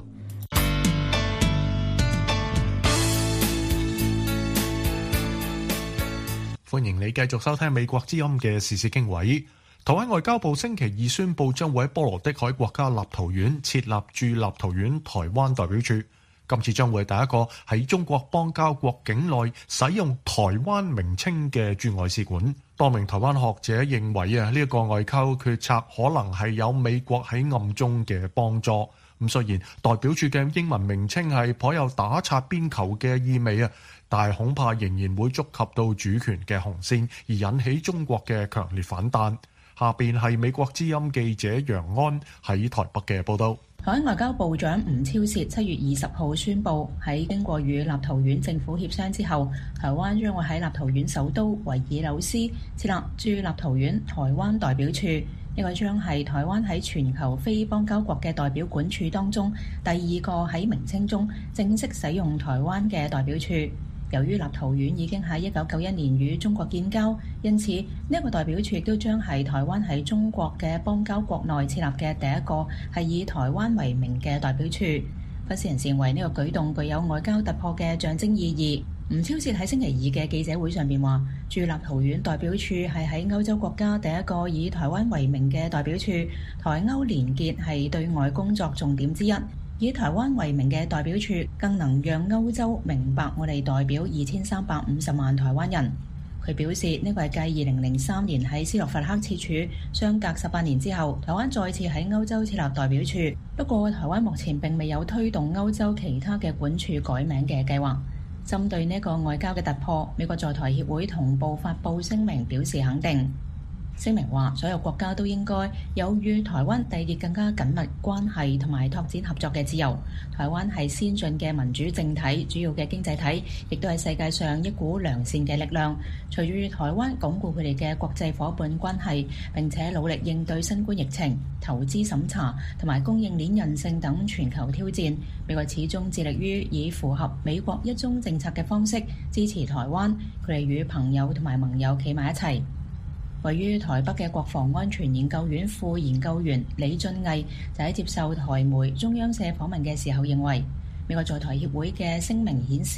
歡迎你繼續收聽美國之音嘅時事經緯。台灣外交部星期二宣布，將會喺波羅的海國家立陶宛設立駐立陶宛台灣代表處。今次將會係第一個喺中國邦交國境內使用台灣名稱嘅駐外使館。多名台灣學者認為呢一個外交決策可能係有美國喺暗中嘅幫助。咁雖然代表處嘅英文名稱係頗有打擦邊球嘅意味但係恐怕仍然會觸及到主權嘅紅線，而引起中國嘅強烈反彈。下邊係美國之音記者楊安喺台北嘅報道。 台灣外交部長吳釗燮7月20號宣布，喺經過與立陶宛政府協商之後，台灣將會喺立陶宛首都維爾紐斯設立駐立陶宛台灣代表處。呢個將係台灣喺全球非邦交國嘅代表館處當中第二個喺名稱中正式使用台灣嘅代表處。由於立陶宛已經喺1991年與中國建交，因此呢一個代表處亦都將係台灣喺中國嘅邦交國內設立嘅第一個係以台灣為名嘅代表處。分析人士認為呢個舉動具有外交突破嘅象徵意義。吳釗燮喺星期二嘅記者會上邊話，駐立陶宛代表處係喺歐洲國家第一個以台灣為名嘅代表處，台歐連結係對外工作重點之一。以台灣為名嘅代表處更能讓歐洲明白我哋代表2350萬台灣人。佢表示呢個係繼2003年喺斯洛伐克設處，相隔18年之後，台灣再次喺歐洲設立代表處。不過台灣目前並未有推動歐洲其他嘅館處改名嘅計劃。針對呢個外交嘅突破，美國在台協會同步發布聲明表示肯定。聲明話，所有國家都應該有與台灣締結更加緊密關係同埋拓展合作嘅自由。台灣係先進嘅民主政體，主要嘅經濟體，亦都係世界上一股良善嘅力量。隨住台灣鞏固佢哋嘅國際夥伴關係，並且努力應對新冠疫情、投資審查同埋供應鏈韌性等全球挑戰，美國始終致力於以符合美國一中政策嘅方式支持台灣，佢哋與朋友同埋盟友企埋一齊。位於台北嘅國防安全研究院副研究員李俊毅就喺接受台媒中央社訪問嘅時候認為，美國在台協會嘅聲明顯示，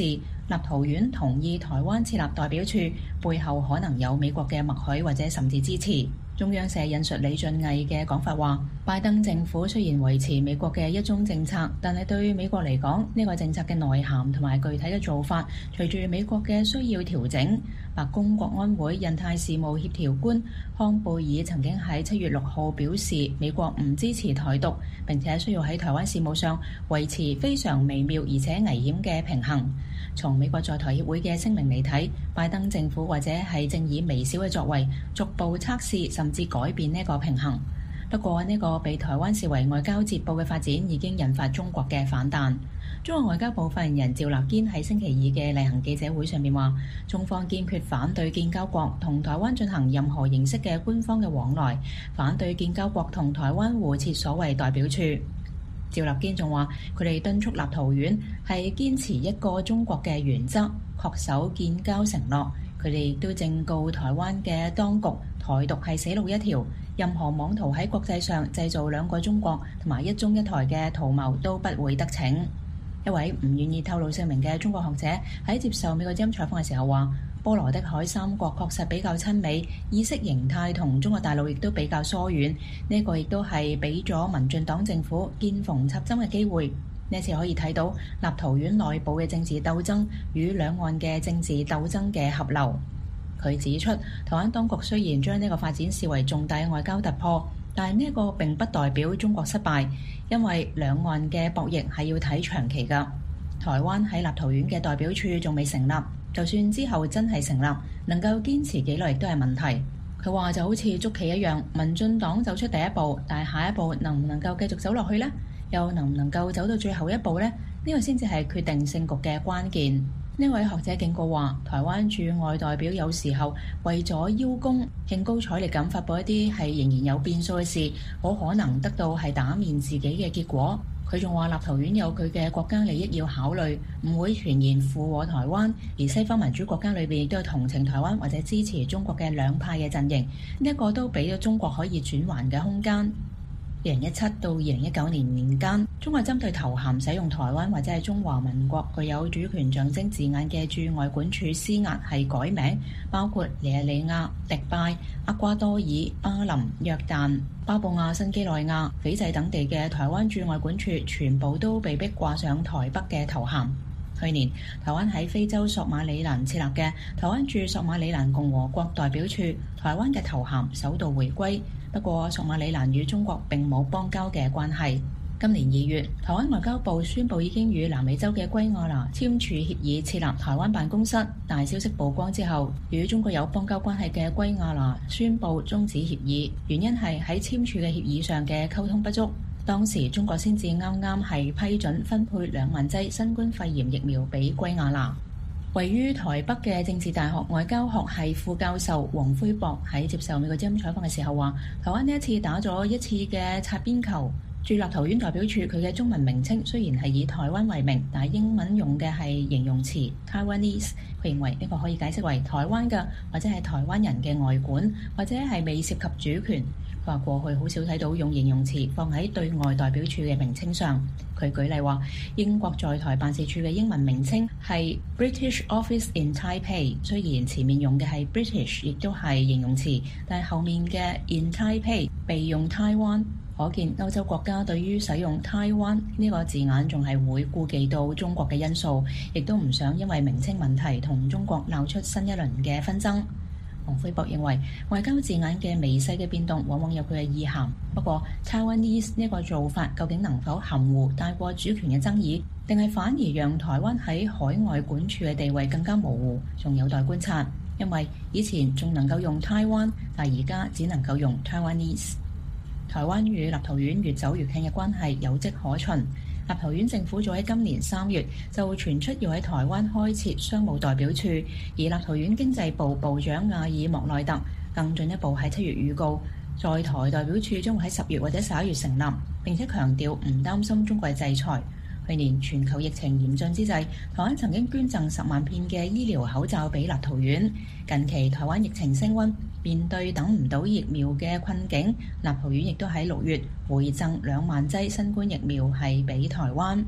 立陶宛同意台灣設立代表處，背後可能有美國嘅默許或者甚至支持。中央社引述李俊毅嘅講法話，拜登政府雖然維持美國嘅一中政策，但係對美國嚟講，呢個政策嘅內涵同埋具體嘅做法，隨住美國嘅需要調整。白宮國安會印太事務協調官康貝爾曾經喺7月6號表示，美國唔支持台獨，並且需要喺台灣事務上維持非常微妙而且危險嘅平衡。從美國在台協會嘅聲明嚟睇，拜登政府或者係正以微小嘅作為逐步測試甚至改變呢個平衡。不過呢個被台灣視為外交捷報嘅發展已經引發中國嘅反彈。中國外交部發言人趙立堅喺星期二嘅例行記者會上面話，中方堅決反對建交國同台灣進行任何形式嘅官方嘅往來，反對建交國同台灣互設所謂代表處。趙立堅仲話，佢哋敦促立陶宛係堅持一個中國嘅原則，恪守建交承諾。佢哋亦都正告台灣嘅當局，台獨係死路一條，任何妄圖喺國際上製造兩個中國同埋一中一台嘅圖謀都不會得逞。一位唔願意透露姓名嘅中國學者喺接受美國之音採訪嘅時候話，波羅的海三國確實比較親美，意識形態同中國大陸亦都比較疏遠，呢個亦都係俾咗民進黨政府見縫插針嘅機會。呢次可以睇到立陶宛內部嘅政治鬥爭與兩岸嘅政治鬥爭嘅合流。佢指出，台灣當局雖然將呢個發展視為重大外交突破，但係呢個並不代表中國失敗，因為兩岸嘅博弈係要睇長期㗎。台灣喺立陶宛嘅代表處仲未成立，就算之後真係成立，能夠堅持幾耐亦都係問題。佢話就好似捉棋一樣，民進黨走出第一步，但係下一步能唔能夠繼續走落去呢？又能唔能夠走到最後一步呢？呢個先至係決定勝局嘅關鍵。呢位學者警告話，台灣駐外代表有時候為咗邀功，興高采烈咁發佈一啲係仍然有變數嘅事，好可能得到係打面自己嘅結果。佢仲話立陶宛有佢嘅國家利益要考慮，唔會全然附和台灣，而西方民主國家裏邊亦都有同情台灣或者支持中國嘅兩派嘅陣營，呢一個都俾咗中國可以轉圜嘅空間。2017到2019年間，中國針對頭銜使用台灣或者係中華民國具有主權象徵字眼嘅駐外管處施壓係改名，包括尼日利亞、迪拜、厄瓜多爾、巴林、約旦、巴布亞新幾內亞、斐濟等地嘅台灣駐外管處全部都被迫掛上台北嘅頭銜。去年，台灣喺非洲索馬里蘭設立嘅台灣駐索馬里蘭共和國代表處，台灣嘅頭銜首度回歸。不過，索馬里蘭與中國並冇邦交嘅關係。今年2月，台灣外交部宣布已經與南美洲嘅圭亞那簽署協議設立台灣辦公室。大消息曝光之後，與中國有邦交關係嘅圭亞那宣布終止協議，原因係喺簽署嘅協議上嘅溝通不足。當時中國先至啱啱係批准分配2萬劑新冠肺炎疫苗俾圭亞那。位於台北嘅政治大學外交學系副教授黃輝博喺接受美國之音採訪嘅時候話，台灣呢一次打咗一次嘅擦邊球。駐立陶宛代表處佢嘅中文名稱雖然係以台灣為名，但係英文用嘅係形容詞 Taiwanese。佢認為呢個可以解釋為台灣嘅，或者係台灣人嘅外館，或者係未涉及主權。佢話過去好少睇到用形容詞放喺對外代表處嘅名稱上。佢舉例話，英國在台辦事處嘅英文名稱係 British Office in Taipei， 雖然前面用嘅係 British， 亦都係形容詞，但係後面嘅 in Taipei 備用 Taiwan。可見歐洲國家對於使用 Taiwan 呢個字眼仲係會顧忌到中國嘅因素，亦都唔想因為名稱問題同中國鬧出新一輪嘅紛爭。黃輝博認為外交字眼嘅微細嘅變動往往有佢嘅意涵，不過 Taiwanese 呢個做法究竟能否含糊帶過主權嘅爭議，定係反而讓台灣喺海外管處嘅地位更加模糊，仲有待觀察。因為以前仲能夠用 Taiwan， 但而家只能夠用 Taiwanese。台灣與立陶宛越走越近嘅關係有跡可循。立陶宛政府早喺今年3月就傳出要喺台灣開設商務代表處，而立陶宛經濟部部長亞爾莫內特更進一步喺7月預告，在台代表處將會喺10月或者11月成立，並且強調唔擔心中國嘅制裁。去年全球疫情嚴峻之際，台灣曾經捐贈10萬片嘅醫療口罩俾立陶宛。近期台灣疫情升溫，面對等唔到疫苗嘅困境，立陶宛亦都喺6月回贈2萬劑新冠疫苗係俾台灣。立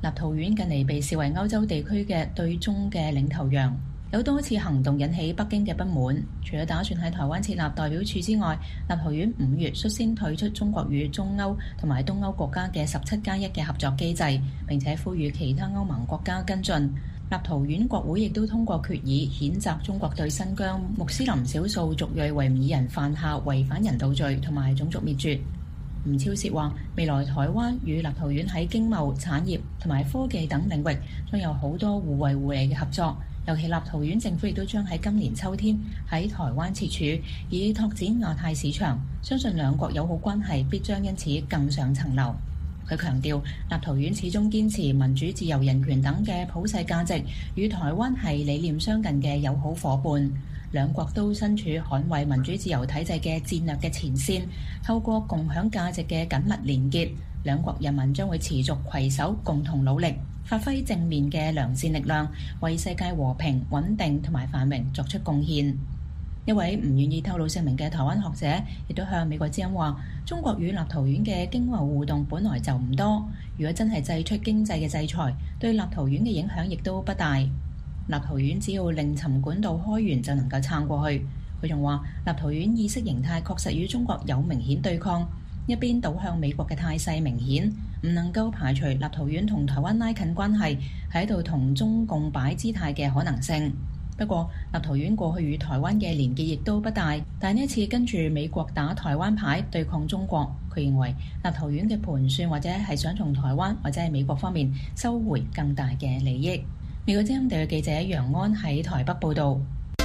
立陶宛近嚟被視為歐洲地區嘅對中嘅領頭羊，有多次行動引起北京嘅不滿。除咗打算喺台灣設立代表處之外，立陶宛5月率先退出中國與中歐同埋東歐國家嘅17+1嘅合作機制，並且呼籲其他歐盟國家跟進。立陶宛國會亦都通過決議，譴責中國對新疆穆斯林少數族裔維吾爾人犯下違反人道罪同埋種族滅絕。吳釗燮話：未來台灣與立陶宛喺經貿、產業同埋科技等領域將有好多互惠互利嘅合作。尤其立陶宛政府亦都將喺今年秋天喺台灣設處，以拓展亞太市場。相信兩國友好關係必將因此更上層樓。佢強調，立陶宛始終堅持民主、自由、人權等嘅普世價值，與台灣係理念相近嘅友好夥伴。兩國都身處捍衛民主自由體制嘅戰略嘅前線，透過共享價值嘅緊密連結，兩國人民將會持續攜手共同努力，發揮正面嘅良善力量，為世界和平、穩定同埋繁榮作出貢獻。一位唔願意透露姓名嘅台灣學者亦都向美國之音話：中國與立陶宛嘅經貿互動本來就唔多，如果真係祭出經濟嘅制裁，對立陶宛嘅影響亦都不大。立陶宛只要令尋管道開源就能夠撐過去。佢仲話：立陶宛意識形態確實與中國有明顯對抗，一邊倒向美國嘅態勢明顯，唔能夠排除立陶宛同台灣拉近關係，喺度同中共擺姿態嘅可能性。不過，立陶宛過去與台灣嘅連結亦都不大，但呢一次跟住美國打台灣牌對抗中國，佢認為立陶宛嘅盤算或者係想從台灣或者係美國方面收回更大嘅利益。美國之音地嘅記者楊安喺台北報導。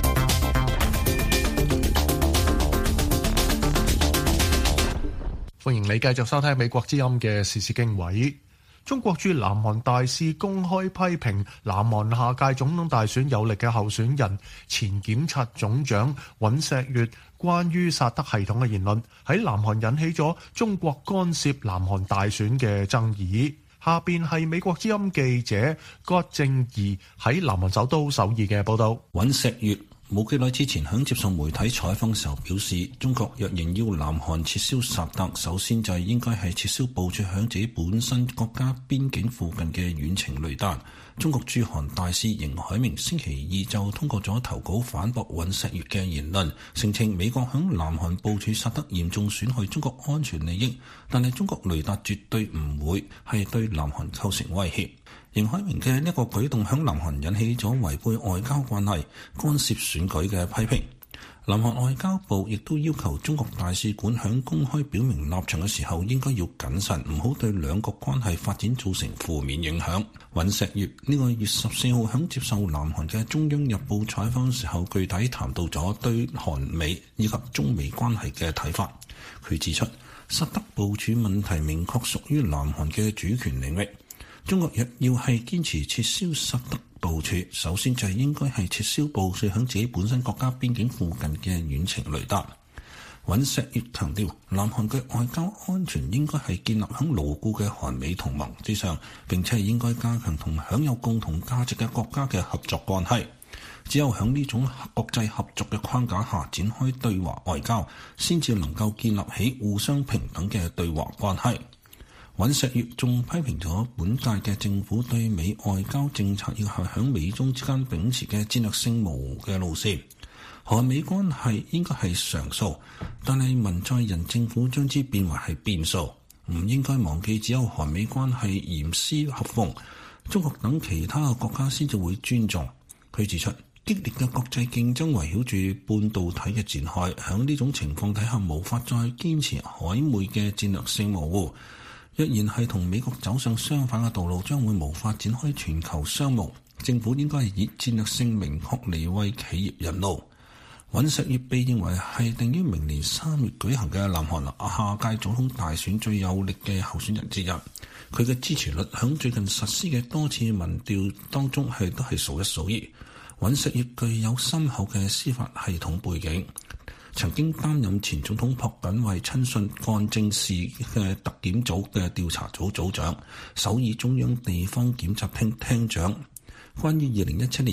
歡迎你繼續收聽美國之音嘅時事經緯。中國駐南韓大使公開批評南韓下屆總統大選有力嘅候選人前檢察總長尹錫悅關於薩德系統嘅言論，喺南韓引起咗中國干涉南韓大選嘅爭議。下邊係美國之音記者郭正義喺南韓首都首爾嘅報道。 尹錫悅冇幾耐之前喺接受媒體採訪時候表示，中國若然要南韓撤銷薩德，首先就應該係撤銷部署響自己本身國家邊境附近嘅遠程雷達。中國駐韓大使邢海明星期二就通過咗投稿反駁尹錫悅嘅言論，聲稱美國響南韓部署薩德嚴重損害中國安全利益，但係中國雷達絕對唔會係對南韓構成威脅。邢海明嘅呢個舉動響南韓引起咗違背外交關係、干涉選舉嘅批評。南韓外交部亦都要求中國大使館響公開表明立場嘅時候應該要謹慎，唔好對兩國關係發展造成負面影響。尹錫悅呢個月14號響接受南韓嘅中央日報採訪時候，具體談到咗對韓美以及中美關係嘅睇法。佢指出，薩德部署問題明確屬於南韓嘅主權領域。中國若要係堅持撤銷薩德部署，首先就係應該係撤銷部署響自己本身國家邊境附近嘅遠程雷達。尹錫悅強調，南韓嘅外交安全應該係建立響牢固嘅韓美同盟之上，並且係應該加強同享有共同價值嘅國家嘅合作關係。只有響呢種國際合作嘅框架下展開對華外交，先至能夠建立起互相平等嘅對華關係。尹錫悅仲批評咗本屆嘅政府對美外交政策要係響美中之間秉持嘅戰略性模糊嘅路線。韓美關係應該係常數，但係文在寅政府將之變為係變數。唔應該忘記，只有韓美關係嚴絲合縫，中國等其他嘅國家先至會尊重。佢指出，激烈嘅國際競爭圍繞住半導體嘅展開，響呢種情況底下無法再堅持曖昧嘅戰略性模糊。若然係同美國走上相反嘅道路，將會無法展開全球商務。政府應該係以戰略性明確嚟為企業引路。尹錫悅被認為係定於明年3月舉行嘅南韓下屆總統大選最有力嘅候選人之一。佢嘅支持率響最近實施嘅多次民調當中都係數一數二。尹錫悅具有深厚嘅司法系統背景，曾經擔任前總統朴槿惠親信幹政事嘅特檢組嘅調查組組長、首爾中央地方檢察廳廳長。關於2017年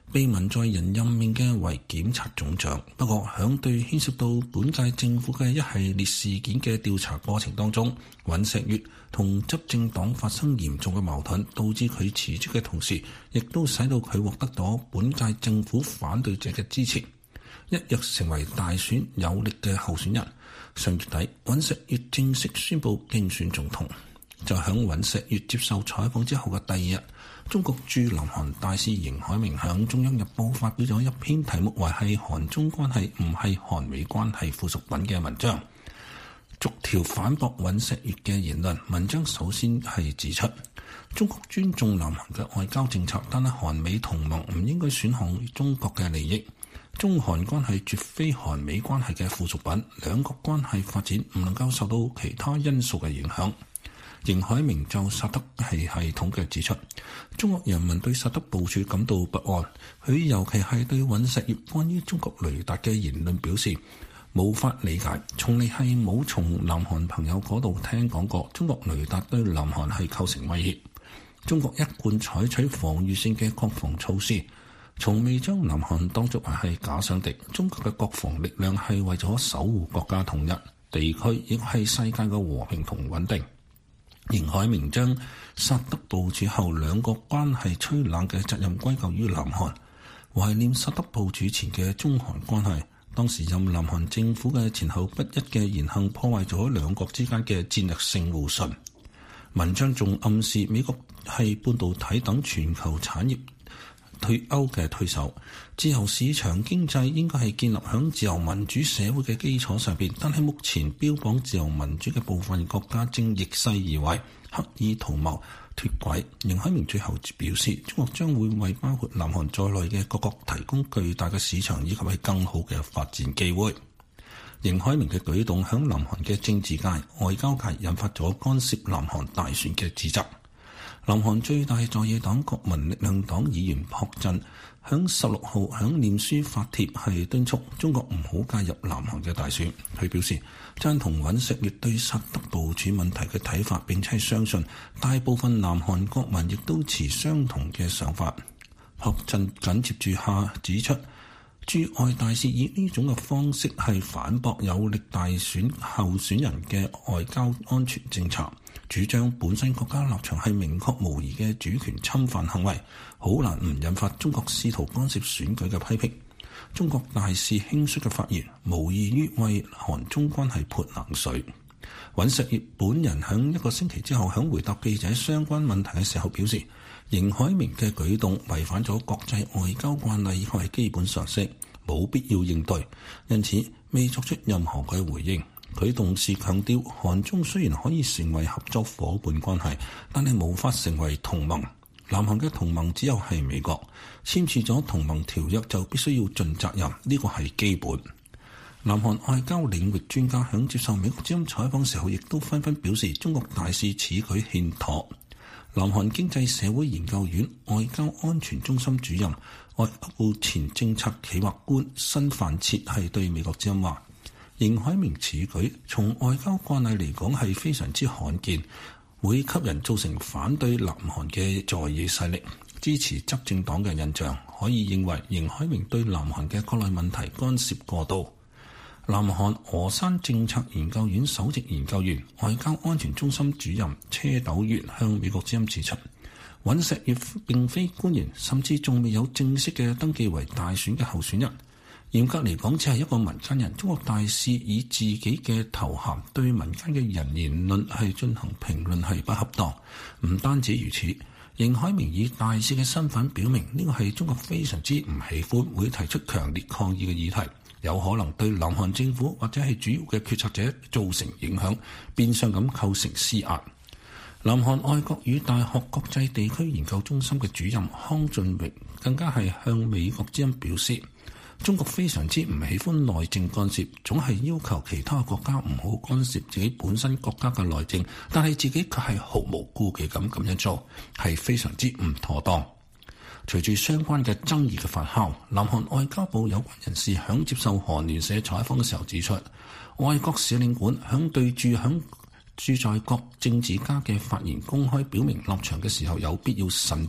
被文在寅任命嘅為檢察總長。不過響對牽涉到本屆政府嘅一系列事件嘅調查過程當中，尹錫悅同執政黨發生嚴重嘅矛盾，導致佢辭職嘅同時，亦都使到佢獲得咗本屆政府反對者嘅支持，一躍成為大選有力嘅候選人。上月底，尹錫悅正式宣布競選總統。就響尹錫悅接受採訪之後嘅第二日，中國駐南韓大使邢海明響《中央日報》發表咗一篇題目為係韓中關係唔係韓美關係附屬品嘅文章，逐條反駁尹錫悅嘅言論。文章首先係指出，中國尊重南韓嘅外交政策，但係韓美同盟唔應該損害中國嘅利益。中韓關係絕非韓美關係嘅附屬品，兩國關係發展唔能夠受到其他因素嘅影響。邢海明就薩德系統嘅指出，中國人民對薩德部署感到不安，佢尤其係對尹錫悅關於中國雷達嘅言論表示無法理解，從嚟係冇從南韓朋友嗰度聽講過中國雷達對南韓係構成威脅。中國一貫採取防禦性嘅國防措施，從未將南韓當作係假想敵。中國嘅國防力量係為咗守護國家統一、地區亦係世界嘅和平同穩定。邢海明將薩德部署後兩國關係趨冷嘅責任歸咎於南韓，懷念薩德部署前嘅中韓關係。當時任南韓政府嘅前後不一嘅言行破壞咗兩國之間嘅戰略性互信。文章仲暗示美國係半導體等全球產業脫歐嘅推手，自由市場經濟應該係建立響自由民主社會嘅基礎上邊，但係目前標榜自由民主嘅部分國家正逆勢而為，刻意圖謀脫軌。邢海明最後表示，中國將會為包括南韓在內嘅各國提供巨大嘅市場以及係更好嘅發展機會。邢海明嘅舉動響南韓嘅政治界、外交界引發咗干涉南韓大選嘅指責。南韓最大在野黨國民力量黨議員朴振響16號響臉書發帖係敦促中國唔好介入南韓嘅大選。佢表示贊同尹錫悅對薩德部署問題嘅睇法，並且相信大部分南韓國民亦都持相同嘅想法。朴振緊接住下指出，駐外大使以呢種嘅方式係反駁有力大選候選人嘅外交安全政策，主張本身國家立場係明確無疑嘅主權侵犯行為，好難唔引發中國試圖干涉選舉嘅批評。中國大使輕率嘅發言，無異於為韓中關係潑冷水。尹錫悅本人響一個星期之後響回答記者相關問題嘅時候表示，邢海明嘅舉動違反咗國際外交慣例以及係基本常識，冇必要應對，因此未作出任何嘅回應。佢同時強調，韓中雖然可以成為合作夥伴關係，但係無法成為同盟。南韓嘅同盟只有係美國，簽署咗同盟條約就必須要盡責任，呢個係基本。南韓外交領域專家響接受美國之音採訪時候，亦都紛紛表示中國大使此舉欠妥。南韓經濟社會研究院外交安全中心主任、外交部前政策企劃官申範徹係對美國之音話，邢海明此舉從外交慣例嚟講係非常之罕見，會給人造成反對南韓嘅在野勢力支持執政黨嘅印象，可以認為邢海明對南韓嘅國內問題干涉過度。南韓峨山政策研究院首席研究員、外交安全中心主任車斗月向美國之音指出，尹錫悅並非官員，甚至仲未有正式嘅登記為大選嘅候選人。嚴格嚟講，只係一個民間人。中國大使以自己嘅頭銜對民間嘅人言論係進行評論係不恰當。唔單止如此，邢海明以大使嘅身份表明呢個係中國非常之唔喜歡，會提出強烈抗議嘅議題，有可能對南韓政府或者係主要嘅決策者造成影響，變相咁構成施壓。南韓外國語大學國際地區研究中心嘅主任康俊榮更加係向美國之音表示，中國非常之唔喜歡內政干涉，總係要求其他國家唔好干涉自己本身國家嘅內政，但係自己卻係毫無顧忌咁樣做，係非常之唔妥當。隨住相關嘅爭議嘅發酵，南韓外交部有關人士響接受韓聯社採訪嘅時候指出，外國使領館響對駐在國政治家嘅發言公開表明立場嘅時候有必要慎重。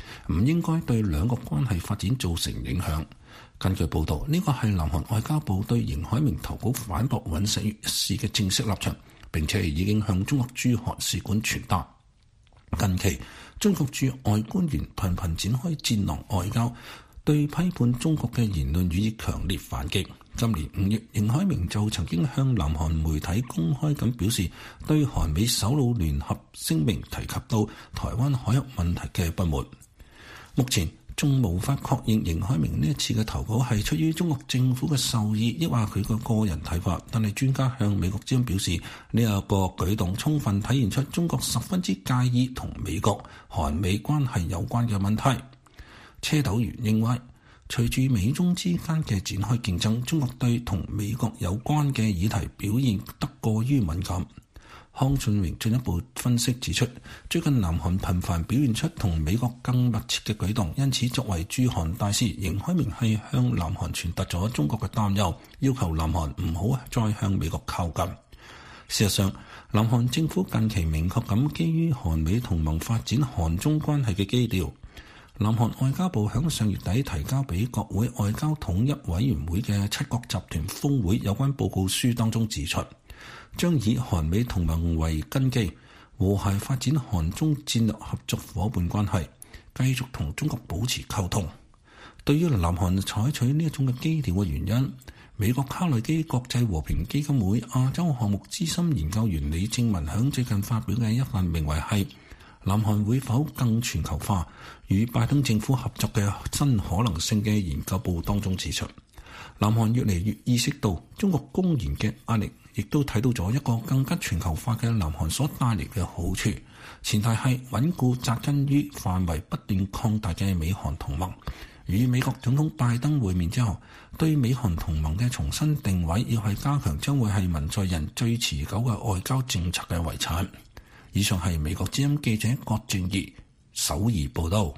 唔應該對兩國關係發展造成影響。根據報道，呢個係南韓外交部對邢海明投稿反駁尹錫悅一事嘅正式立場，並且已經向中國駐韓使館傳達。近期，中國駐外官員頻頻展開戰狼外交，對批判中國嘅言論予以強烈反擊。今年5月，邢海明就曾經向南韓媒體公開咁表示，對韓美首腦聯合聲明提及到台灣海峽問題嘅不滿。目前仲無法確認邢海明呢一次嘅投稿係出於中國政府嘅授意，抑或佢個個人睇法。但係專家向美國之音表示，呢一個舉動充分體現出中國十分之介意同美國韓美關係有關嘅問題。車斗元認為，隨住美中之間嘅展開競爭，中國對同美國有關嘅議題表現得過於敏感。康俊榮進一步分析指出，最近南韓頻繁表現出同美國更密切嘅舉動，因此作為駐韓大使，邢海明係向南韓傳達咗中國嘅擔憂，要求南韓唔好再向美國靠近。事實上，南韓政府近期明確咁基於韓美同盟發展韓中關係嘅基調。南韓外交部響上月底提交俾國會外交統一委員會嘅7國集團峰會有關報告書當中指出，將以韓美同盟為根基，和諧發展韓中戰略合作夥伴關係，繼續同中國保持溝通。對於南韓採取呢一種嘅基調嘅原因，美國卡內基國際和平基金會亞洲項目資深研究員李正文響最近發表嘅一份名為係南韓會否更全球化與拜登政府合作嘅新可能性嘅研究報當中指出，南韓越嚟越意識到中國公然嘅壓力，亦都睇到咗一個更加全球化嘅南韓所帶嚟嘅好處。前提係穩固紮根於範圍不斷擴大嘅美韓同盟。與美國總統拜登會面之後，對美韓同盟嘅重新定位，要係加強將會係文在寅最持久嘅外交政策嘅遺產。以上係美國之音記者郭正義首爾報道。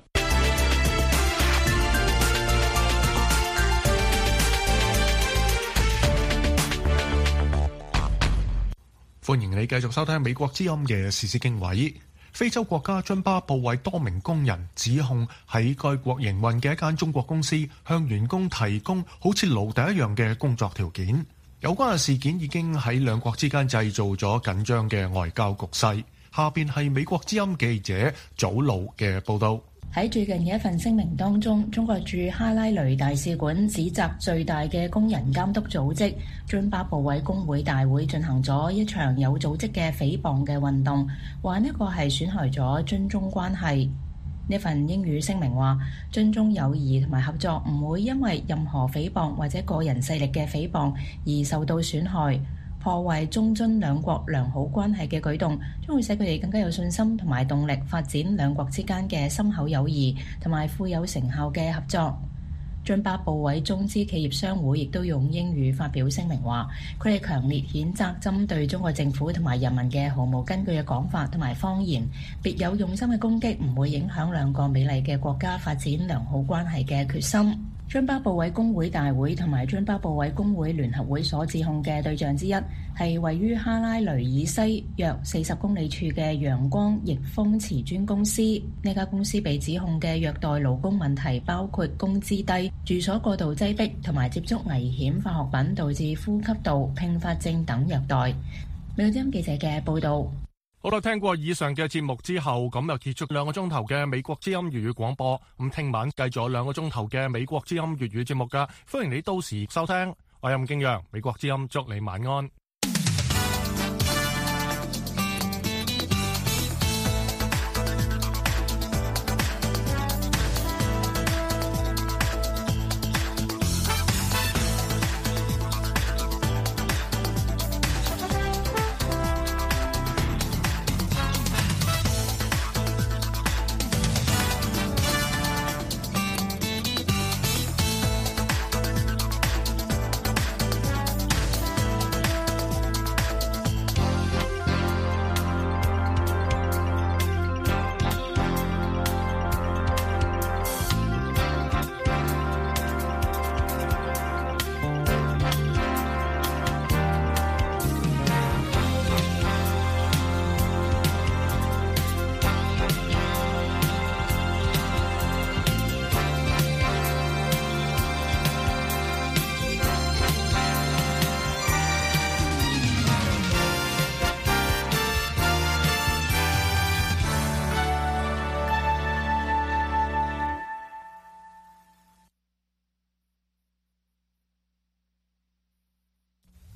歡迎你繼續收聽美國之音嘅時事經緯。非洲國家津巴布韋多名工人指控喺該國營運嘅一間中國公司向員工提供好似奴隸一樣嘅工作條件。有關嘅事件已經喺兩國之間製造咗緊張嘅外交局勢。下邊係美國之音記者祖路嘅報道。 喺最近嘅一份聲明當中，中國駐哈拉雷大使館指責最大嘅工人監督組織津巴布韋工會大會進行咗一場有組織嘅誹謗嘅運動，話呢個係損害咗津中關係。呢份英語聲明話，津中友誼同埋合作唔會因為任何誹謗或者個人勢力嘅誹謗而受到損害。破壞中津兩國良好關係嘅舉動，將會使佢哋更加有信心同埋動力發展兩國之間嘅深厚友誼同埋富有成效嘅合作。津巴布韋中資企業商會亦都用英語發表聲明話，佢哋強烈譴責針對中國政府同埋人民嘅毫無根據嘅講法同埋謊言，別有用心嘅攻擊唔會影響兩個美麗嘅國家發展良好關係嘅決心。津巴布韋工會大會同埋津巴布韋工會聯合會所指控嘅對象之一，係位於哈拉雷以西約40公里處嘅陽光逆風瓷磚公司。呢家公司被指控嘅虐待勞工問題包括工資低、住所過度擠迫同埋接觸危險化學品導致呼吸道併發症等虐待。美國之音記者嘅報導。 好啦，聽過以上嘅節目之後，咁又結束2個鐘頭嘅美國之音粵語廣播。咁聽晚繼續有2個鐘頭嘅美國之音粵語節目噶，歡迎你到時收聽。我係吳敬陽，美國之音祝你晚安。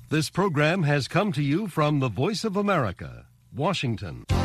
This program has come to you from the Voice of America, Washington.